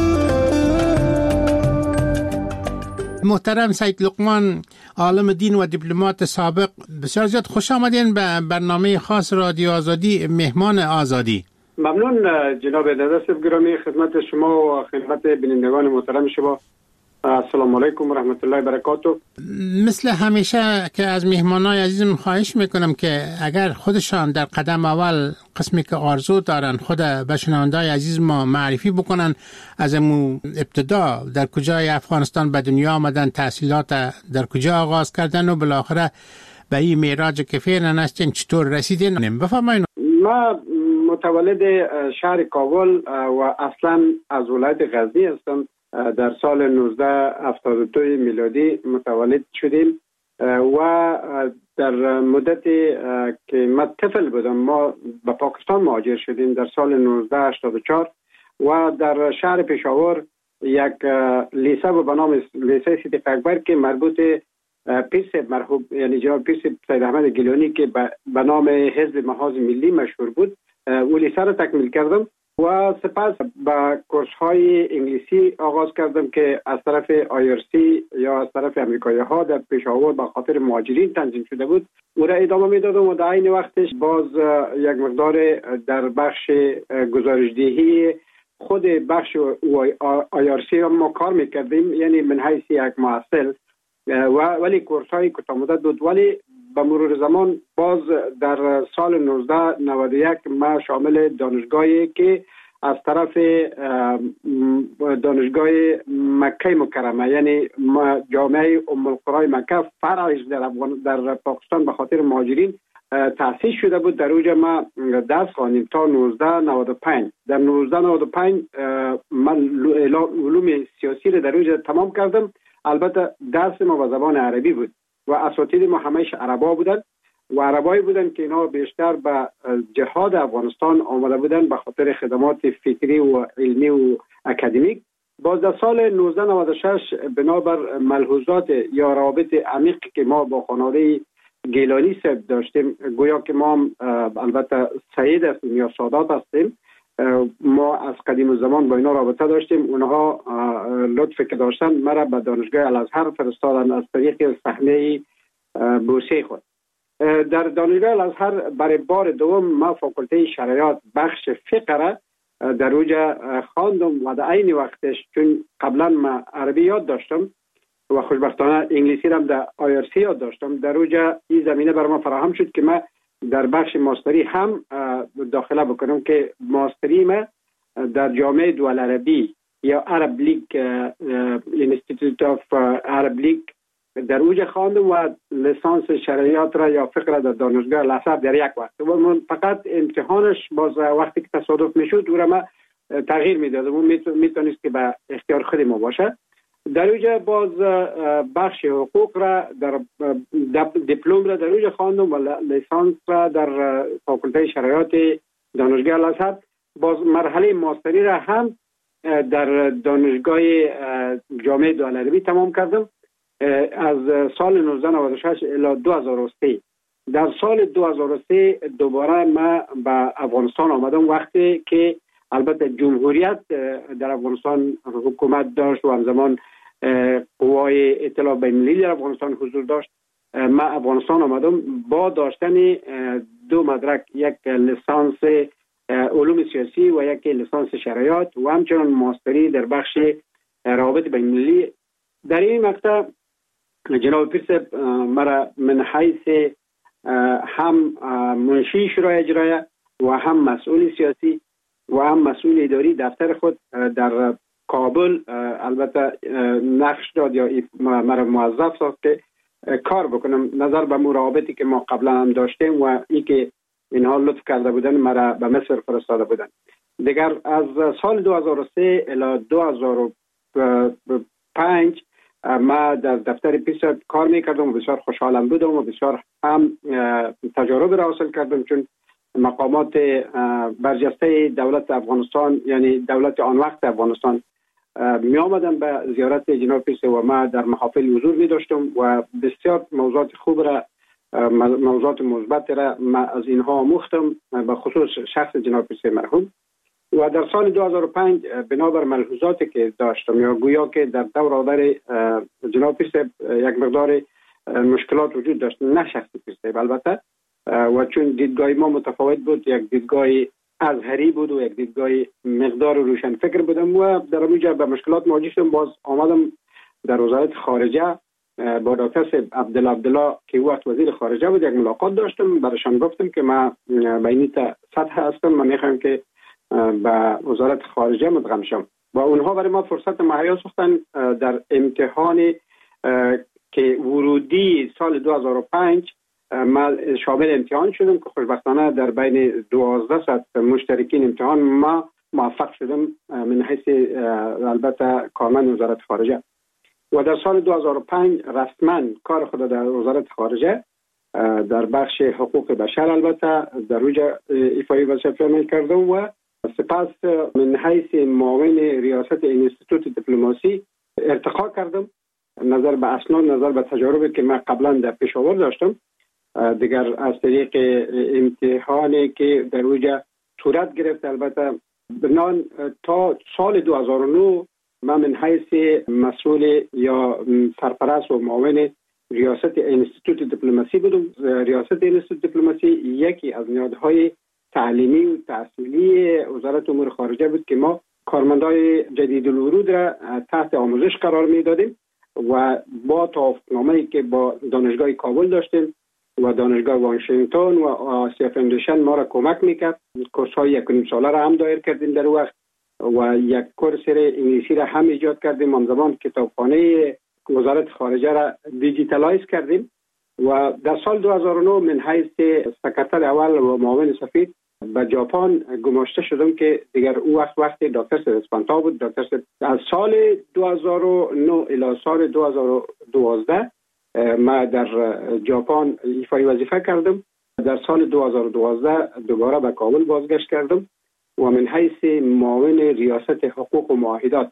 محترم سید لقمان، عالم دین و دیپلمات سابق، بسیار زیاد خوش آمدین به برنامه خاص رادیو آزادی مهمان آزادی. ممنون جناب دادرس گرامی، خدمت شما و خدمت بینندگان محترم شما. السلام علیکم و رحمت الله و برکاته. مثل همیشه که از مهمانای عزیزم خواهش میکنم که اگر خودشان در قدم اول قسمی که آرزو دارن خود به شنونده‌های عزیز ما معرفی بکنن، از امو ابتدا در کجای افغانستان به دنیا آمدن، تحصیلات در کجا آغاز کردن و بالاخره به این معراج که فعلا هستین چطور رسیدین بفرمایید. ما متولد شهر کابل و اصلا از ولایت غزنی هستم. در سال نوزده هفتاد و دو میلادی متولد شدیم و در مدتی که ما طفل بودم ما به پاکستان مهاجر شدیم در سال نوزده هشتاد و چهار و در شهر پشاور یک لیسه به نام لیسه صدیق اکبر که مربوط پیر صاحب مرحوم یعنی جناب پیر صاحب سید احمد گیلانی که به نام حزب محاذ ملی مشهور بود، او لیسه را تکمیل کردم و سپس با کورس های انگلیسی آغاز کردم که از طرف آی آر سی یا از طرف امریکایی ها در پشاور به خاطر مهاجرین تنظیم شده بود. او را ادامه میدادم و در این وقتش باز یک مقدار در بخش گزارشدهی خود بخش آی آر سی ما کار میکردیم، یعنی من حیث یک محصل، و ولی کورس های کوتاه مدت بود. ولی به مرور زمان باز در سال نوزده نود و یک ما شامل دانشگاهی که از طرف دانشگاه مکه مکرمه یعنی جامعه ام القرى مکه فرعش در در پاکستان به خاطر مهاجرین تأسیس شده بود، در اوجه ما درس خواندیم تا نوزده نود و پنج. در نوزده نود و پنج من علوم سیاسی را در اوجه تمام کردم. البته درس ما به زبان عربی بود و اساتید ما همهش عربا بودن و عربایی بودن که اینا بیشتر به جهاد افغانستان آمده بودن به خاطر خدمات فکری و علمی و اکادمیک. باز در سال نوزده نود و شش بنابر ملحوظات یا روابط عمیق که ما با خانواده گیلانی صاحب داشتیم، گویا که ما البته سعید هستیم یا سادات هستیم، ما از قدیم الزمان با اینا رابطه داشتیم. اونها لطفی که داشتن مرا به دانشگاه الازهر فرستادن از طریق صحنه بورسیه خود. در دانشگاه الازهر برای بار دوم ما فاکولته شرایط بخش فقه را در اوجه خواندم و در عین وقتش چون قبلا ما عربی یاد داشتم و خوشبختانه انگلیسی را در آی آر سی یاد داشتم، در اوجه این زمینه بر ما فراهم شد که ما در بخش ماستری هم داخله بکنم که ماستری ما در جامعه دول عربی یا عرب لیگ اینستیتوت آف عرب لیگ در اوج خواندم و لیسانس شرعیات را یا فقه را در دانشگاه الازهر در یک وقت و من فقط امتحانش باز وقتی که تصادف میشد او را ما تغییر میدادم و میتونست که به اختیار خود ما باشه. در اوجه باز بخش حقوق را در دیپلم را در اوجه خواندم و لیسانس را در فاکولته شرایط دانشگاه الازهر. باز مرحله ماستری را هم در دانشگاه جامعه دول عربی تمام کردم از سال نوزده نود و شش الی دو هزار و سه. در سال دو هزار و سه دوباره ما به افغانستان آمدم وقتی که البته جمهوریت در افغانستان حکومت داشت و همزمان قوای اطلاع بین‌المللی در افغانستان حضور داشت. ما افغانستان آمدم با داشتن دو مدرک، یک لیسانس علوم سیاسی و یک لیسانس شرایط و همچنان ماستری در بخش روابط بین المللی. در این مقطع جناب پیر صاحب مرا من حیث هم منشی شورای اجرایی و هم مسئول سیاسی و هم مسئول اداری دفتر خود در کابل البته نقش داد یا مرا موظف ساخت که کار بکنم نظر به مراقبتی که ما قبلا هم داشتیم و ای که اینها لطف کرده بودن مرا به مصر فرستاده بودن. دیگر از سال دو هزار و سه الی دو هزار و پنج ما در دفتر پیش کار میکردم و بسیار خوشحالم بودم و بسیار هم تجارب را حاصل کردم، چون مقامات برجسته دولت افغانستان یعنی دولت آن وقت افغانستان می آمدن به زیارت جناب پیر صاحب و ما در محافل حضور می داشتم و بسیار موضوعات خوب را موضوعات مثبت را ما از اینها آموختم، به خصوص شخص جناب پیر صاحب مرحوم. و در سال دو هزار و پنج بنابر ملحوظاتی که داشتم یا گویا که در دور آور جناب پیر صاحب یک مقدار مشکلات وجود داشت، نه شخص پیر صاحب البته، و چون دیدگاه ما متفاوت بود، یک دیدگاه ازهری بود و یک دیدگاه مقدار روشن فکر بودم و در اونجا به مشکلات مواجه شدم. باز آمدم در وزارت خارجه با دکتر عبدالله عبدالله که وقت وزیر خارجه بود، یک ملاقات داشتم. برایشان گفتم که ما به این سطح هستم، من میخوام که به وزارت خارجه مدغم شم و اونها برای ما فرصت مهیا ساختن در امتحان که ورودی سال دو هزار و پنج ما شامل امتحان شدم که خوشبختانه در بین دوازده صد مشترکین امتحان ما موفق شدم من حیث البته کارمند وزارت خارجه. و در سال دو هزار و پنج رسما کار خود در وزارت خارجه در بخش حقوق بشر البته در اوجا ایفای وظیفه می کردم و سپس من حیث معاون ریاست انستیتوت دیپلماسی ارتقا کردم. نظر به اسناد، نظر به تجاربی که من قبلا در پشاور داشتم، دیگر از طریق امتحانی که در اوجا صورت گرفت البته بنان تا سال دو هزار و نه من من حیث مسئول یا سرپرست و معاون ریاست انستیتوت دیپلماسی بودم. ریاست انستیتوت دیپلماسی یکی از نهادهای تعلیمی و تحصیلی وزارت امور خارجه بود که ما کارمندای جدید الورود را تحت آموزش قرار میدادیم و با توافقنامه‌ای که با دانشگاه کابل داشتیم و دانشگاه واشنگتن و آسیا فاندیشن ما را کمک میکرد. کورس‌های یک و نیم ساله را هم دایر کردیم در وقت و یک کورس انگلیسی را هم ایجاد کردیم. همزمان کتابخانه وزارت خارجه را دیجیتالایز کردیم و در سال دو هزار و نه من حیث سکرتر اول و معاون سفیر به ژاپن گماشته شدم که دیگر او وقت وقت دکتر سید اسپانتا بود. دکتر سید از سال دو هزار و نه الی سال دو هزار و دوازده ما در ژاپن ایفای وظیفه کردم. در سال دو هزار و دوازده دوباره به کابل بازگشت کردم و من حیث معاون ریاست حقوق و معاهدات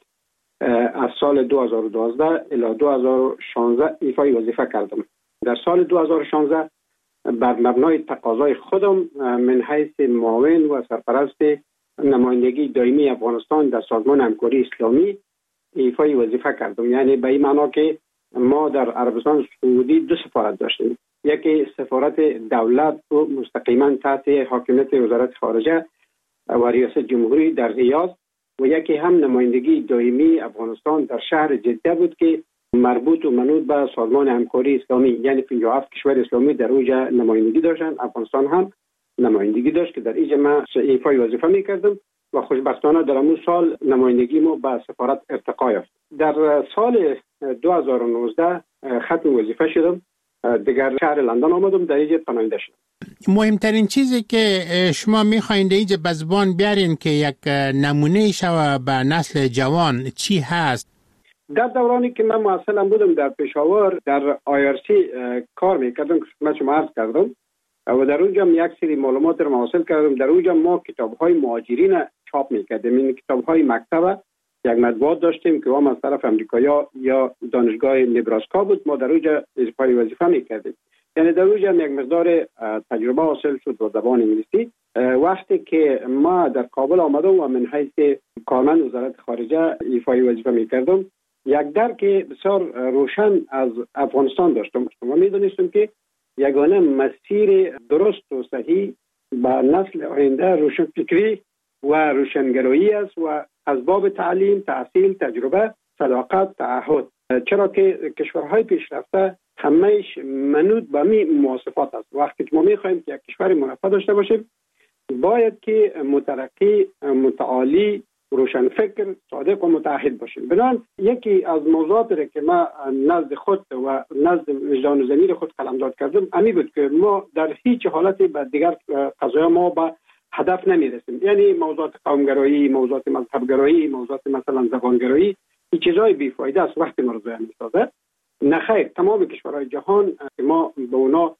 از سال دو هزار و دوازده الی دو هزار و شانزده ایفای وظیفه کردم. در سال دو هزار و شانزده بر مبنای تقاضای خودم من حیث معاون و سرپرست نمایندگی دائمی افغانستان در سازمان همکاری اسلامی ایفای وظیفه کردم. یعنی به این معنا که ما در عربستان سعودی دو سفارت داشتیم، یکی سفارت دولت و مستقیما تحت حاکمیت وزارت خارجه و ریاست جمهوری در ریاض و یکی هم نمایندگی دائمی افغانستان در شهر جده بود که مربوط و منوط به سازمان همکاری اسلامی، یعنی پنجاه و هفت کشور اسلامی در اوجا نمایندگی داشتن. افغانستان هم نمایندگی داشت که در اینجا من ایفای وظیفه میکردم و خوشبختانه در امون سال نمایندگی ما به سفارت ارتقا یافت. در سال دو هزار و نوزده ختم وظیفه شدم، دیگر شهر لندن آمدم، در اینجا پناهنده شدم. مهمترین چیزی که شما میخواین در اینجا به زبان بیارین که یک نمونه شوه به نسل جوان چی هست؟ در دورانی که من معسلم بودم در پشاور در آی آر سی کار میکردم که من شما عرض کردم و در اونجا یک سری معلومات رو حاصل کردم. در اونجا ما کتاب‌های مهاجرین چاپ میکردیم. این کتاب‌های مکتبه یک مطبوعات داشتیم که هم از طرف امریکایا یا دانشگاه نبراسکا بود. ما در اونجا اجرای وظیفه میکردیم. یعنی در اونجا یک مقدار تجربه حاصل شد با زبان انگلیسی. وقتی که ما در کابل آمدم و من حیث کارمند وزارت خارجه ایفای وظیفه میکردم، یک درک بسیار روشن از افغانستان داشتم. ما میدونستم که یگانه مسیر درست و صحیح به نسل آینده روشن فکری و روشنگرایی است و از باب تعلیم، تحصیل، تجربه صداقت، تعهد. چرا که کشورهای پیشرفته همهش منوط به می مواصفات است. وقتی که ما میخوایم که یک کشور مرفه داشته باشیم، باید که مترقی، متعالی، روشنفکر، صادق و متعهد باشیم. بنابراین یکی از موضوعاتی را که ما نزد خود و نزد وجدان و ضمیر خود قلمداد کردم امی بود که ما در هیچ حالتی به دیگر قضایا ما به هدف نمیرسیم. یعنی موضوعات قومگرایی، موضوعات مذهبگرایی، موضوعات مثلا زبانگرایی، این چیزای بیفایده است وقتی ما رو ضایع می‌سازه. نه خیر، تمام کشورهای جهان ما به اونا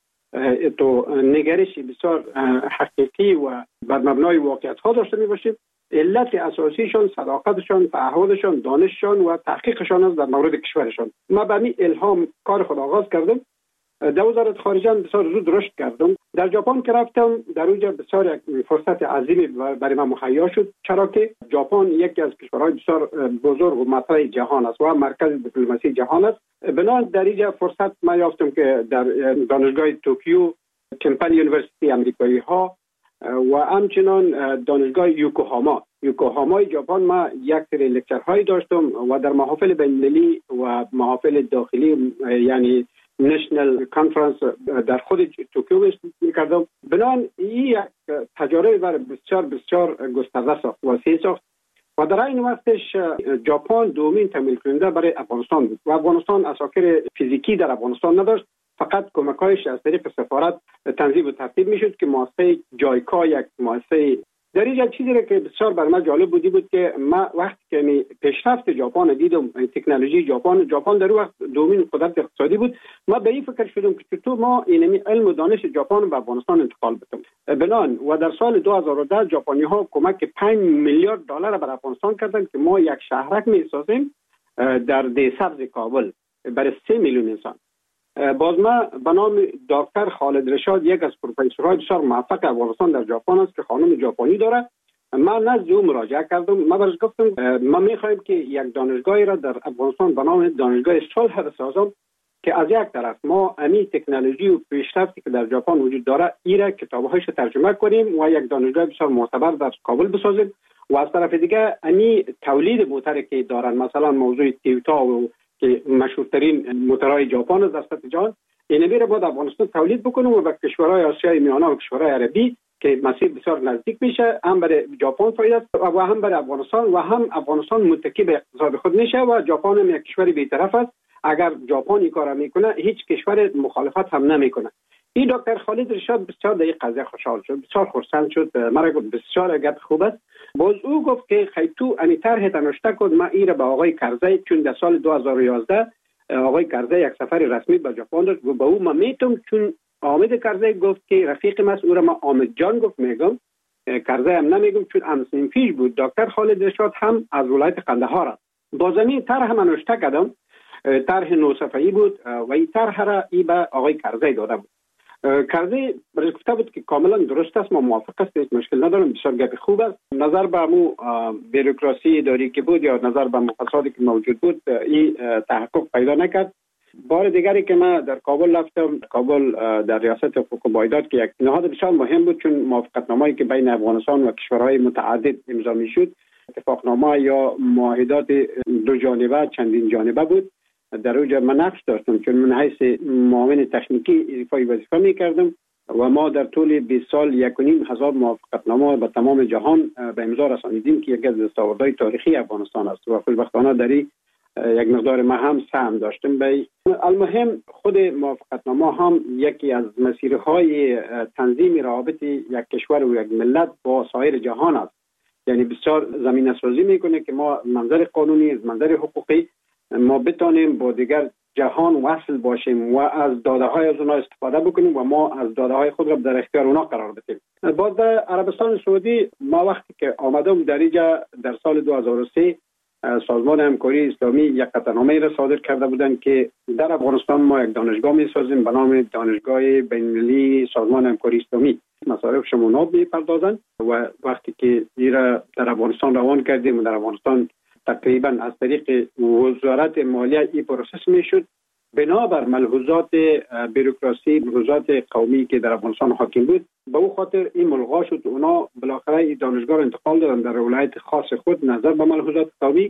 تو نگرشی بسیار حقیقی و بر مبنای واقعیت ها داشته می باشیم. علت اساسیشون صداقتشون، تعهدشون، دانششون و تحقیقشون است در مورد کشورشون. ما به می الهام کار خود آغاز کردم. در وزارت خارجه بسیار زود رشد کردم. در ژاپن که رفتم در اونجا بسیار یک فرصت عظیمی برای من مهیا شد، چرا که ژاپن یکی از کشورهای بسیار بزرگ و مطرح جهان است و مرکز دیپلماسی جهان است. بنابراین در اینجا فرصت ما یافتم که در دانشگاه توکیو، کمپن یونیورسیتی امریکایی ها و همچنان دانشگاه یوکوهاما یوکوهامای ژاپن ما یک سری لکچرهایی داشتم و در محافل بین‌المللی و محافل داخلی یعنی نشنل کانفرنس در خود توکیو می‌کردم. بنابراین این یک تجربه بر بسیار بسیار گسترده ساخت، وسیع ساخت و در این وقتش ژاپن دومین تمویل کننده برای افغانستان بود و افغانستان اساکر فیزیکی در افغانستان نداشت، فقط کمک‌هایش از طریق سفارت تنظیم و ترتیب میشد که مؤسسه جایکا یک مؤسسه در اینجا چیزی را که بسیار برای من جالب بودی بود که ما وقتی که پیشرفت ژاپن دیدم، تکنولوژی ژاپن ژاپن در وقت دومین قدرت اقتصادی بود، ما به این فکر شدم که چطور ما این علم و دانش ژاپن به افغانستان انتقال بدیم. بنان و در سال دو هزار و ده ژاپنی‌ها کمک پنج میلیارد دلار بر افغانستان کردند که ما یک شهرک می‌سازیم در ده سبز کابل برای سه میلیون انسان. باز ما به نام دکتر خالد رشاد، یک از پروفسورهای بسیار موفق افغانستان در ژاپن است که خانم ژاپنی داره، من نزد او مراجعه کردم. ما برش گفتم ما میخوایم که یک دانشگاهی را در افغانستان به نام دانشگاه صلح بسازم که از یک طرف ما امی تکنولوژی و پیشرفتی که در ژاپن وجود داره ای را کتابهایش ترجمه کنیم و یک دانشگاه بسیار معتبر در کابل بسازیم و از طرف دیگه امی تولید موتر که دارن، مثلا موضوع تویوتا و که مشهورترین موتورهای ژاپن است در سطح جهان، این میره با افغانستان تولید بکنیم و به کشورهای آسیای میانه و کشورهای عربی که مسیر بسیار نزدیک میشه، هم برای ژاپن فایده است و هم برای افغانستان و هم افغانستان متکی به اقتصاد خود میشه و ژاپن هم یک کشور بی‌طرف است. اگر ژاپن این کارا میکنه هیچ کشور مخالفت هم نمیکنه. این دکتر خالد رشاد بسیار در این قضیه خوشحال شد، بسیار خرسند شد، مرا گفت بسیار گپ خوب است. باز او گفت که خیلی تو امی طرح تنوشته کن، ما این را به آقای کرزی، چون در سال دو هزار و یازده آقای کرزی یک سفر رسمی به ژاپن داشت و به او ما میتم، چون حامد کرزی گفت که رفیق ما او را ما حامد جان گفت، میگم کرزی هم نمیگم چون امسین پیش بود. دکتر خالد رشاد هم از ولایت قندهار است. باز این طرح من نوشته کردم، طرح نو صفحه‌ای بود و این طرح را ای به آقای کرزی داده بود. کرزی برای گفته بود که کاملا درست است، ما موافق است، هیچ مشکل ندارم، بسیار گپ خوب است. نظر به مو بیروکراسی اداری که بود یا نظر به فسادی که موجود بود این تحقق پیدا نکرد. بار دیگری که من در کابل رفتم، کابل در ریاست حقوق و بایداد که یک نهاد بسیار مهم بود، چون موافقتنامه‌ای که بین افغانستان و کشورهای متعدد امضا میشد اتفاقنامه یا معاهدات دو جانبه چندین جانبه بود. در اونجا من نقش داشتم چون من حیث معاون تکنیکی ایفای وظیفه میکردم و ما در طول بیست سال یک و نیم هزار موافقتنامه به تمام جهان به امضا رسانیدیم که یکی از دستاوردهای تاریخی افغانستان است و خوشبختانه در این یک مقدار ما هم سهم داشتم. به المهم خود موافقتنامه هم یکی از مسیرهای تنظیم روابط یک کشور و یک ملت با سایر جهان است، یعنی بسیار زمینه سازی میکنه که ما منظر قانونی، از منظر حقوقی ما بتانیم با دیگر جهان وصل باشیم و از داده های از اونها استفاده بکنیم و ما از داده های خود را در اختیار اونها قرار بدیم. باز در عربستان سعودی ما وقتی که آمدم در اینجا در سال دو هزار و سه سازمان همکاری اسلامی یک قطعنامه را صادر کرده بودند که در افغانستان ما یک دانشگاه می‌سازیم به نام دانشگاه بین‌المللی سازمان همکاری اسلامی، مصارف شمونات می‌پردازند و وقتی که این را در افغانستان روان کردیم و در افغانستان تقریبا از طریق وزارت مالیه این پروسس میشد، بنابر ملحوظات بیروکراسی، ملحوظات قومی که در افغانستان حاکم بود، به او خاطر این ملغا شد. اونا بالاخره این دانشگاه را انتقال دادن در ولایت خاص خود نظر به ملحوظات قومی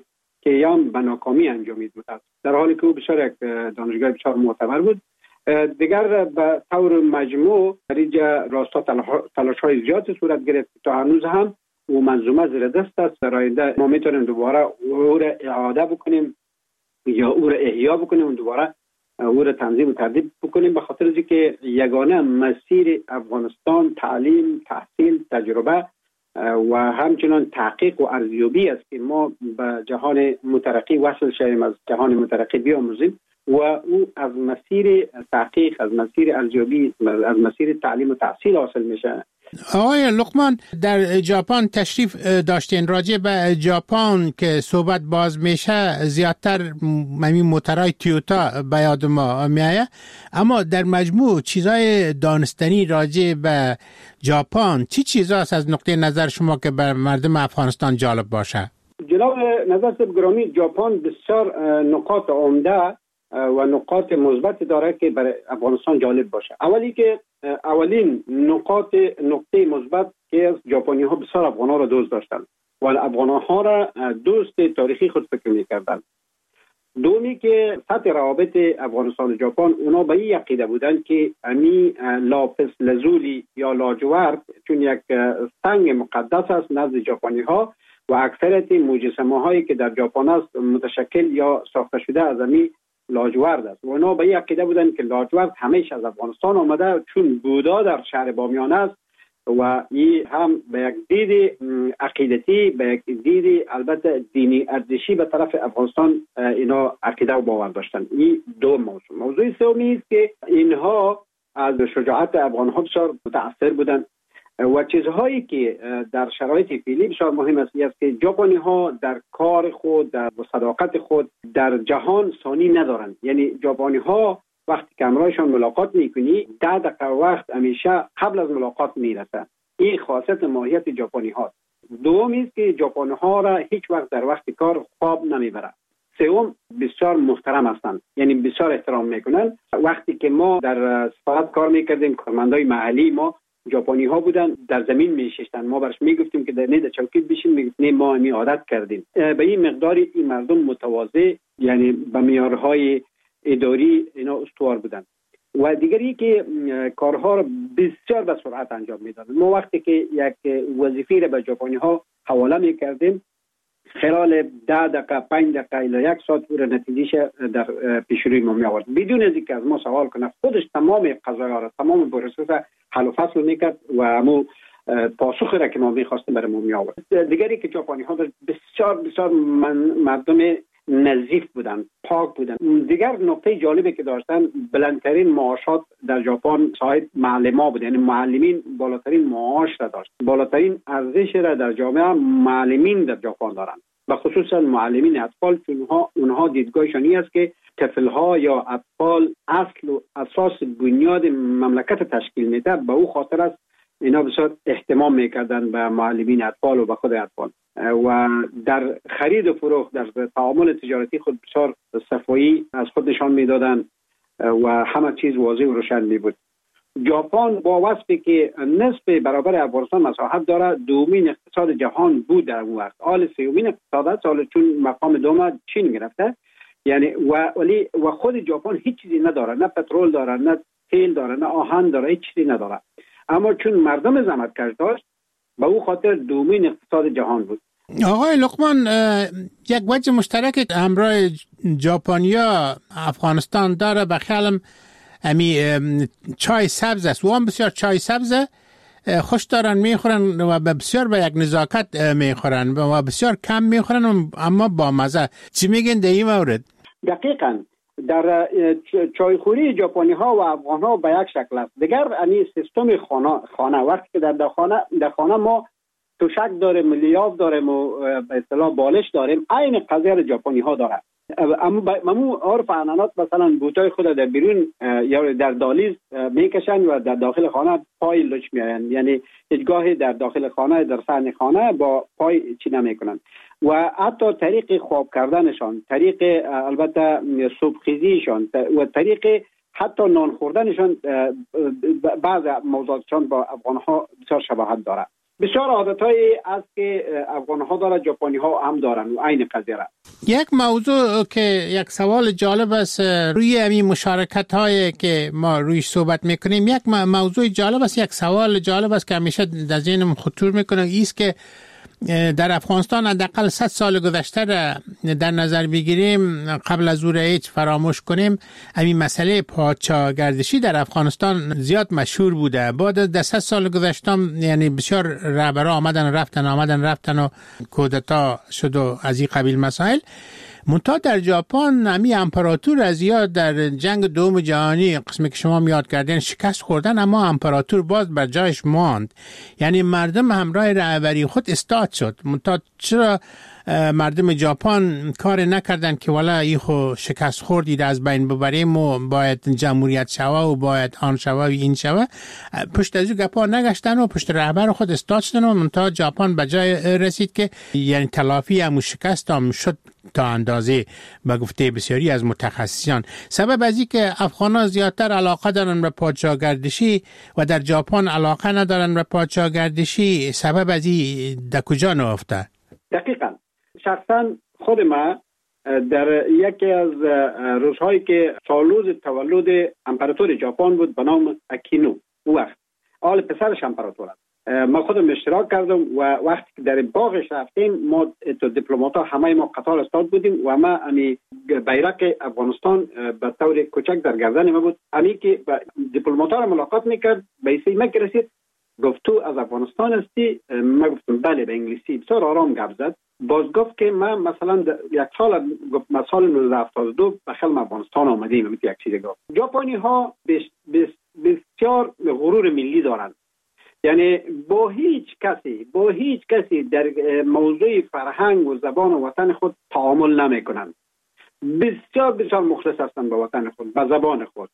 که یا به ناکامی انجامید بود است، در حالی که او بسیار یک دانشگاه بسیار معتبر بود. دیگر به طور مجموع در اینجا راستا تلاش های زیادی صورت گرفت تا هنوز هم او منظومه زیر دست است. در آینده ما میتونیم دوباره او را اعاده بکنیم یا او را احیا بکنیم و دوباره او را تنظیم و ترتیب بکنیم، به خاطر از که یگانه مسیر افغانستان تعلیم، تحصیل، تجربه و همچنان تحقیق و ارزیابی است که ما به جهان مترقی وصل شویم، از جهان مترقی بیاموزیم و او از مسیر تحقیق، از مسیر ارزیابی، از مسیر تعلیم و تحصیل حاصل میشه. آقای لقمان، در ژاپن تشریف داشتین، راجع به ژاپن که صحبت باز میشه زیادتر ممی موترهای تویوتا به یاد ما میایه، اما در مجموع چیزای دانستنی راجع به ژاپن چی چیزاست از نقطه نظر شما که بر مردم افغانستان جالب باشه؟ جناب نظر صاحب گرامی، ژاپن بسیار نقاط عمده و نقاط مثبت داره که برای افغانستان جالب باشه. اولی که اولین نقاط نقطه مثبت که ژاپنی ها بسیار افغان ها را دوست داشتن و افغان ها را دوست تاریخی خود فکر میکردن. دومی که سطح روابط افغانستان و ژاپن، اونا به این عقیده بودن که امی لاپس لزولی یا لاجورد چون یک سنگ مقدس است نزد ژاپنی ها و اکثریت مجسمه هایی که در ژاپن است متشکل یا ساخته شده از امی لاجورد است و اونا به این عقیده بودن که لاجورد همیشه از افغانستان آمده چون بودا در شهر بامیان است و این هم به یک دید عقیدتی، به یک دید البته دینی ارزشی به طرف افغانستان اینا عقیده و باور داشتن. این دو موضوع. موضوع سومی است که اینها از شجاعت افغان ها بسیار متاثر بودن و چیزهایی که در شرایط فعلی بسیار مهم است است که ژاپنی ها در کار خود، در صداقت خود در جهان ثانی ندارند. یعنی ژاپنی ها وقتی که همراهشان ملاقات میکنی ده دقیقه وقت همیشه قبل از ملاقات میرسه. این خاصیت ماهیت ژاپنی هاست. دومی است که ژاپنی ها را هیچ وقت در وقت کار خواب نمیبره. سوم بسیار محترم هستند، یعنی بسیار احترام میکنن. وقتی که ما در سفارت کار میکردیم کارمندای محلی ما ژاپنی ها بودن، در زمین میشستن، ما برش میگفتیم که در نید چوکید بشین، میگفت نه ما می عادت کردیم. به این مقداری این مردم متواضع، یعنی به معیارهای اداری اینا استوار بودن. و دیگری که کارها را بسیار به سرعت انجام میدادن. ما وقتی که یک وظیفه را به ژاپنی ها حواله میکردیم خلال ده دقیقه پنج دقیقه الی یک ساعت او را نتیجهش در پیش روی ما می آورد بدون از اینکه از ما سوال کنه. خودش تمام قضایا را، تمام پروسس حل و فصل میکرد و همو پاسخ را که ما میخواستیم برای ما می آورد. دیگری که ژاپنی ها بسیار بسیار مردم نظیف بودن، پاک بودن. دیگر نقطه جالبی که داشتن بلندترین معاشات در ژاپن صاحب معلما بود، یعنی معلمین بالاترین معاش را داشت. بالاترین ارزش را در جامعه معلمین در ژاپن دارند، به خصوص معلمین اطفال، چون اونها اونها دیدگاهشان است که طفل‌ها یا اطفال اصل و اساس بنیاد مملکت تشکیل میده. به او خاطر است اینا بسیار اهتمام میکردن به معلمین اطفال و به خود اطفال و در خرید و فروخت، در تعامل تجارتی خود بسیار صفایی از خود نشان میدادن و همه چیز واضح و روشن می بود. ژاپن با وصفی که نصف برابر افغانستان مساحت داره دومین اقتصاد جهان بود در اون وقت. حال سومین اقتصاد سال چون مقام دوم چین گرفته، یعنی و ولی و خود ژاپن هیچ چیزی نداره، نه پترول داره، نه تیل داره، نه آهن داره، هیچ چیزی نداره. اما چون مردم زحمتکش داشت به او خاطر دومین اقتصاد جهان بود. آقای لقمان، یک وجه مشترک همراه ژاپنیا افغانستان داره به خیالم امی چای سبز است و هم بسیار چای سبز خوش دارن میخورن و بسیار به یک نزاکت میخورن و بسیار کم میخورن اما با مزه. چی میگن در این مورد؟ دقیقاً در چایخوری ژاپنی ها و افغان ها به یک شکل است. دیگر یعنی سیستم خانه خانه وقتی که در خانه در خانه ما توشک داریم، لیاف داریم و به اصطلاح بالش داریم، عین قضیه ژاپنی ها داره. اما ممو عرف عنعنات مثلا بوتای خود در بیرون یا در دالیز میکشن و در داخل خانه پای لچ میآیند، یعنی هیچگاهی در داخل خانه در صحن خانه با پای چی نمیکنن و حتی طریق خواب کردنشان، طریق البته صبح خیزیشان و طریق حتی نان خوردنشان بعض موضوعاتشان با افغان ها بسیار شباهت داره. بسیار عادت‌هایی است که افغان‌ها دارن، ژاپنی‌ها هم دارن و عین قضیه را. یک موضوع که یک سوال جالب است روی همین مشارکت‌هایی که ما رویش صحبت می‌کنیم، یک موضوع جالب است، یک سوال جالب است که همیشه در ذهنم خطور می‌کنه، ایست که در افغانستان حداقل صد سال گذشته را در نظر بگیریم، قبل از او را هیچ فراموش کنیم، همین مسئله پادشاه گردشی در افغانستان زیاد مشهور بوده. بعد از صد سال گذشته یعنی بسیار رهبرا آمدن رفتن آمدن رفتن و کودتا شد و از این قبیل مسائل. منتها در ژاپن همی امپراتور از یاد در جنگ دوم جهانی قسمی که شما میاد کردین شکست خوردن، اما امپراتور باز بر جایش ماند. یعنی مردم همراه رهبری خود استاد شد. منتها چرا مردم ژاپن کار نکردن که والا ای خو شکست خوردید از بین ببریم و باید جمهوریت شوه و باید آن شوه و این شوه؟ پشت از او گپا نگشتن و پشت رهبر خود استاد شدن و منتها ژاپن به جای رسید که یعنی تلافی هم شکست هم شد تا اندازه به گفته بسیاری از متخصصان. سبب از این که افغان‌ها زیادتر علاقه دارن به پادشاه گردشی و در ژاپن علاقه ندارن به پادشاه گردشی، سبب از این در کجا نهفته؟ دقیقاً شخصا خود ما در یکی از روزهایی که سالروز تولد امپراتور ژاپن بود به نام اکینو، او وقت آل پسرش امپراتور است، ما خودم اشتراک کردم و وقتی که در باغش رفتیم ما تو دیپلمات‌ها همه ما قطار استاد بودیم و ما امی بیرق افغانستان به طور کوچک در گردن ما بود. امی که دیپلمات‌ها را ملاقات میکرد به ایسی ما که رسید گفت تو از افغانستان هستی؟ ما گفتم بله به انگلیسی. بسیار آرام گپ زد. باز گفت که من مثلا یک سال گفت ما سال نوزده هفتاد و دو به خلم افغانستان آمدیم. یک چیز گفت ژاپنی ها بسیار غرور ملی دارند، یعنی با هیچ کسی با هیچ کسی در موضوع فرهنگ و زبان و وطن خود تعامل نمی کنند. بسیار بسیار مخلص هستند به وطن خود، به زبان خود،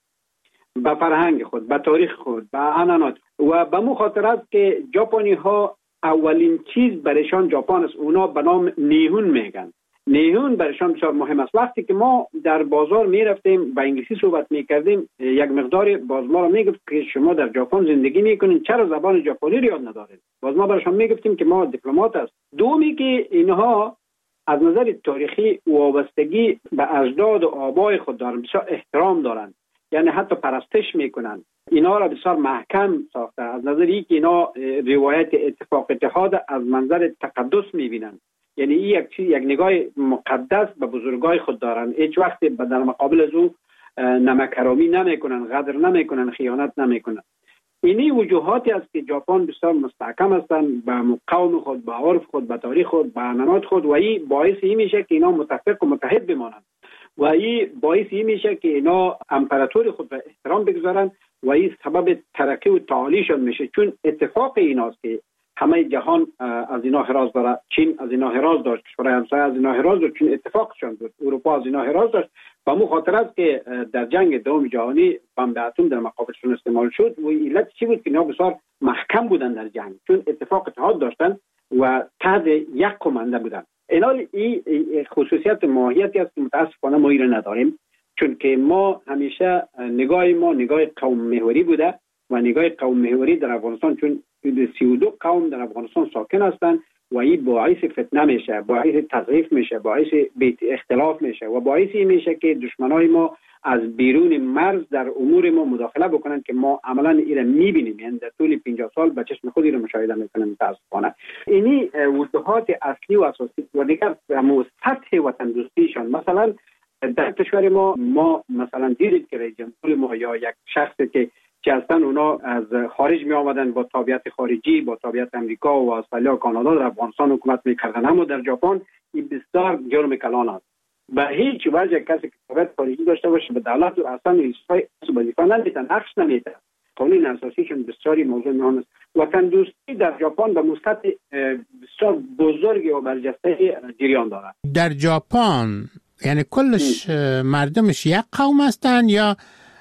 به فرهنگ خود، به تاریخ خود، به عنعنات. و به مو خاطر است که ژاپنی ها اولین چیز برایشان ژاپن است، اونا به نام نیهون میگن. نیهون برایشان بسیار مهم است. وقتی که ما در بازار می رفتیم با انگلیسی صحبت می کردیم، یک مقدار باز ما را می گفت که شما در ژاپن زندگی می کنین، چرا زبان ژاپنی را یاد ندارید؟ باز ما برایشان می گفتیم که ما دیپلمات است. دومی که اینها از نظر تاریخی وابستگی به اجداد و آبای خود دارند، بسیار احترام دارند، یعنی حتی پرستش میکنن. اینا را بسیار محکم ساخته. از نظر این که اینا روایت اتفاق اتحاد از منظر تقدس میبینن، یعنی این یک چیز، یک نگاه مقدس به بزرگای خود دارن. هیچ وقت در مقابل از او نمکرامی نمیکنن، غدر نمیکنن، خیانت نمیکنن. اینی وجوهاتی است که ژاپن بسیار مستحکم هستند به قوم خود، به عرف خود، به تاریخ خود، به عنعنات خود، و این باعث این میشه که اینا متفق و متحد بمانند و این باعث این میشه که اینا امپراتور خود را احترام بگذارن و این سبب ترقی و تعالیشون میشه. چون اتفاق ایناست که همه جهان از اینا حراس داره. چین از اینا حراس داشت، کشورهای همسایه از اینا حراس داشت، چون اتفاقشون بود. اروپا از اینا حراس داشت. با مو خاطر است که در جنگ دوم جهانی بمب اتم در مقابلشون استعمال شد و علت چی بود که اینا بسیار محکم بودن در جنگ، چون اتفاق اتحاد داشتن و تحت یک کمانده بودن. اینال این خصوصیت ماهیتی است که متاسفانه ما این نداریم، چون که ما همیشه نگاه ما نگاه قوم محوری بوده و نگاه قوم محوری در افغانستان، چون سی و دو قوم در افغانستان ساکن هستند و این باعث فتنه میشه، باعث تضعیف میشه، باعث اختلاف میشه و باعث این میشه که دشمنای ما از بیرون مرز در امور ما مداخله بکنن که ما عملا این میبینیم، یعنی در طول پنجاه سال به چشم خود این مشاهده میکنیم. متاسفانه اینی وجوهات اصلی و اساسی و دیگر سطح وطن دوستیشان. مثلا در کشور ما ما مثلا دیدید که رئیس جمهور ما یا یک شخصی که که هستن اونا از خارج می آمدن با تابعیت خارجی، با تابعیت امریکا و استرالیا و کانادا در افغانستان حکومت میکردن، اما در ژاپن این بسیار جرم کلان است. به هیچ وجه کسی که تابعیت خارجی داشته باشه به دولت و اصلا ایستای وظیفه نمیتن، نقش نمیتن. قانون اساسیشون بسیاری موضوع مهم است. وطن دوستی در ژاپن به مستوی بسیار بزرگی و برجسته جریان دارد. در ژاپن یعنی کلش مردمش یک قوم هستن یا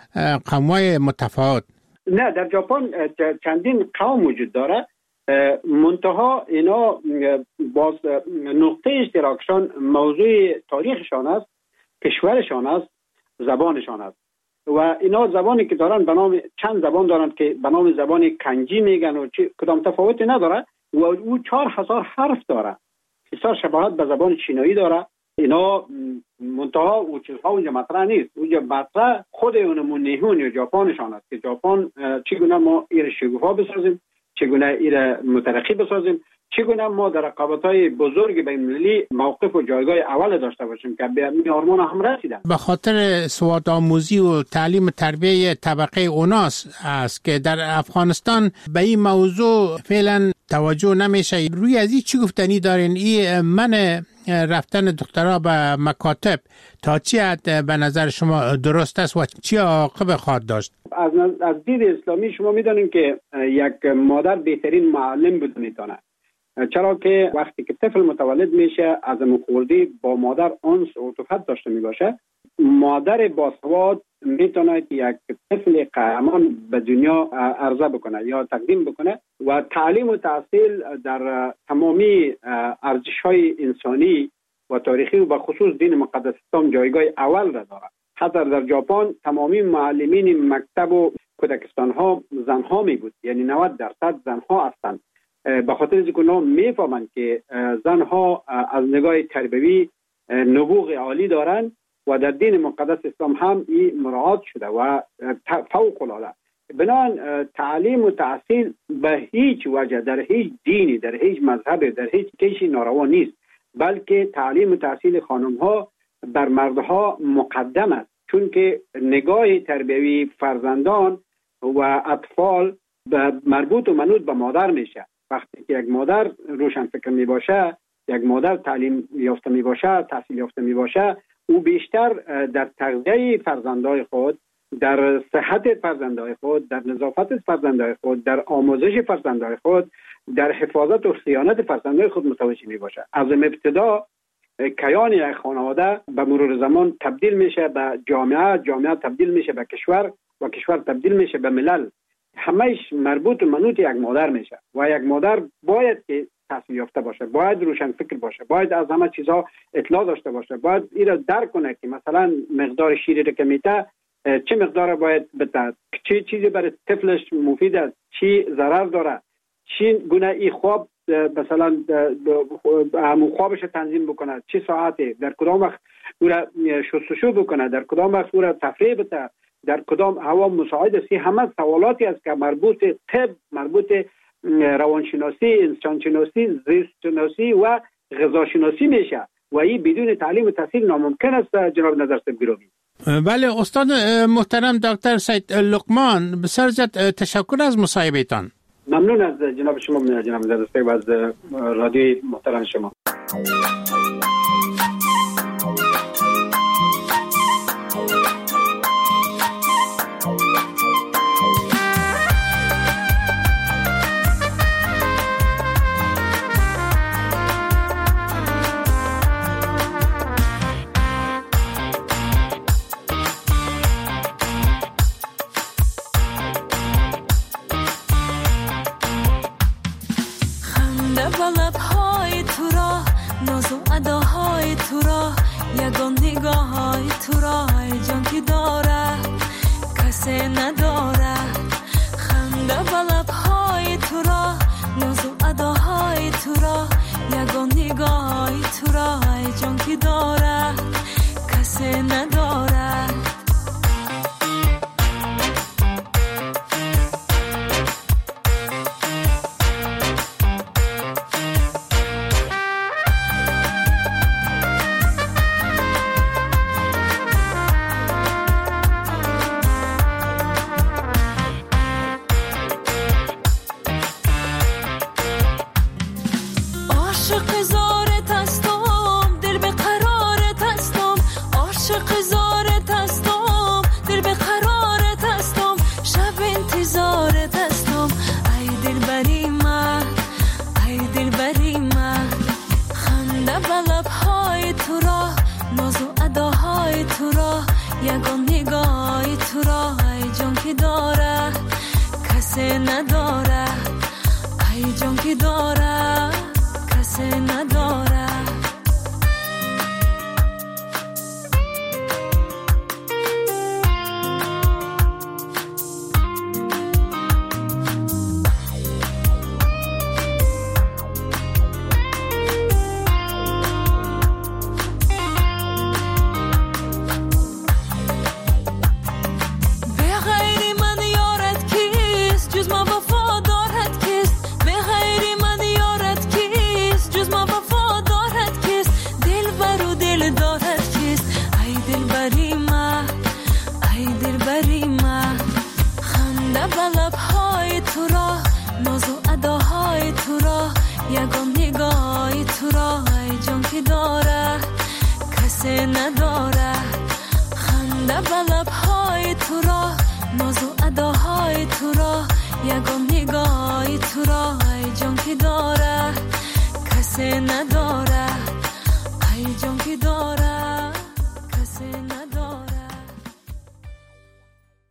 قوم‌های متفاوت؟ نه، در ژاپن چندین قوم وجود داره، منتها اینا باز نقطه اشتراکشان موضوع تاریخشان است، کشورشان است، زبانشان است. و اینا زبانی که دارن به نام چند زبان دارن که به نام زبان کنجی میگن و کدام تفاوتی نداره. و او چهار هزار حرف داره، بسیار شباهت به زبان چینایی داره. اینا منتها او چیزها اونجا مطرح نیست. اونجا مطرح خود اونمون نیهون یا ژاپنشان است که ژاپن چگونه ما ایر شگوفا بسازیم، چگونه ایر مترقی بسازیم، چگونه ما در رقابت‌های بزرگ بین‌المللی موقف و جایگاه اول داشته باشیم که به این آرمان هم رسیدن. به خاطر سواد آموزی و تعلیم و تربیه طبقه اوناس است که در افغانستان به این موضوع فعلا توجه نمیشه. روی از این چی گفتنی دارین؟ این من رفتن دخترها به مکاتب تا چی حد به نظر شما درست است و چی عاقبت خواهد داشت؟ از از دید اسلامی شما میدونین که یک مادر بهترین معلم بود میتونه، چرا که وقتی که طفل متولد میشه از خردی با مادر انس و عطوفت داشته میباشه. مادر باسواد میتونه که یک طفل قهرمان به دنیا عرضه بکنه یا تقدیم بکنه و تعلیم و تحصیل در تمامی ارزش‌های انسانی و تاریخی و به خصوص دین مقدس اسلام جایگاه اول را داره. حتی در ژاپن تمامی معلمین مکتب و کودکستان ها زن ها می بود، یعنی نود درصد زن ها هستند. به خاطر اینکه اونا میفهمند که زن ها از نگاه تربوی نبوغ عالی دارند و در دین مقدس اسلام هم این مراعات شده و فوق العاده. بنابراین تعلیم و تحصیل به هیچ وجه در هیچ دینی، در هیچ مذهبی، در هیچ کشی ناروا نیست، بلکه تعلیم و تحصیل خانم ها بر مردها مقدم است، چون که نگاه تربیوی فرزندان و اطفال مربوط و منوط به مادر میشه. وقتی که یک مادر روشن فکر می باشه، یک مادر تعلیم یافته می باشه، تحصیل یافته می باشه، او بیشتر در تغذیه فرزندای خود، در صحت فرزندای خود، در نظافت فرزندای خود، در آموزش فرزندای خود، در حفاظت و صیانت فرزندای خود متوجه می باشه. از ابتدا کیان یک خانواده به مرور زمان تبدیل میشه به جامعه، جامعه تبدیل میشه به کشور و کشور تبدیل میشه به ملل. همهش مربوط و منوط یک مادر میشه و یک مادر باید که تحصیل یافته باشه، باید روشن فکر باشه، باید از همه چیزها اطلاع داشته باشه، باید این را درک کنه که مثلا مقدار شیری که میته چه مقدار باید بده، چه چیزی برای طفلش مفید است، چی ضرر داره، چی گونه ای خواب مثلا همون خوابش تنظیم بکنه، چه ساعتی، در کدام وقت او را شستشو بکنه، در کدام وقت او را تفریح بده، در کدام هوا مساعد است. همه سوالاتی است که مربوط طب، مربوط روانشناسی، انسانشناسی، زیستشناسی و غذاشناسی میشه و این بدون تعلیم و تحصیل ناممکن است. جناب نظرسب گرامی. بله استاد محترم دکتر سید لقمان، بسیار زیاد تشکر از مصاحبهتان. ممنون از جناب شما جناب نظرسب و از رادیو محترم شما. ببریمه خنده به لبهای تو را ناز و اداهای تو را یگان نگاه تو را ای جان که داره کسی نداره خنده به لبهای تو را ناز و اداهای تو را یگان نگاه تو را ای جان که داره کسی نداره ای جان که داره کسی نداره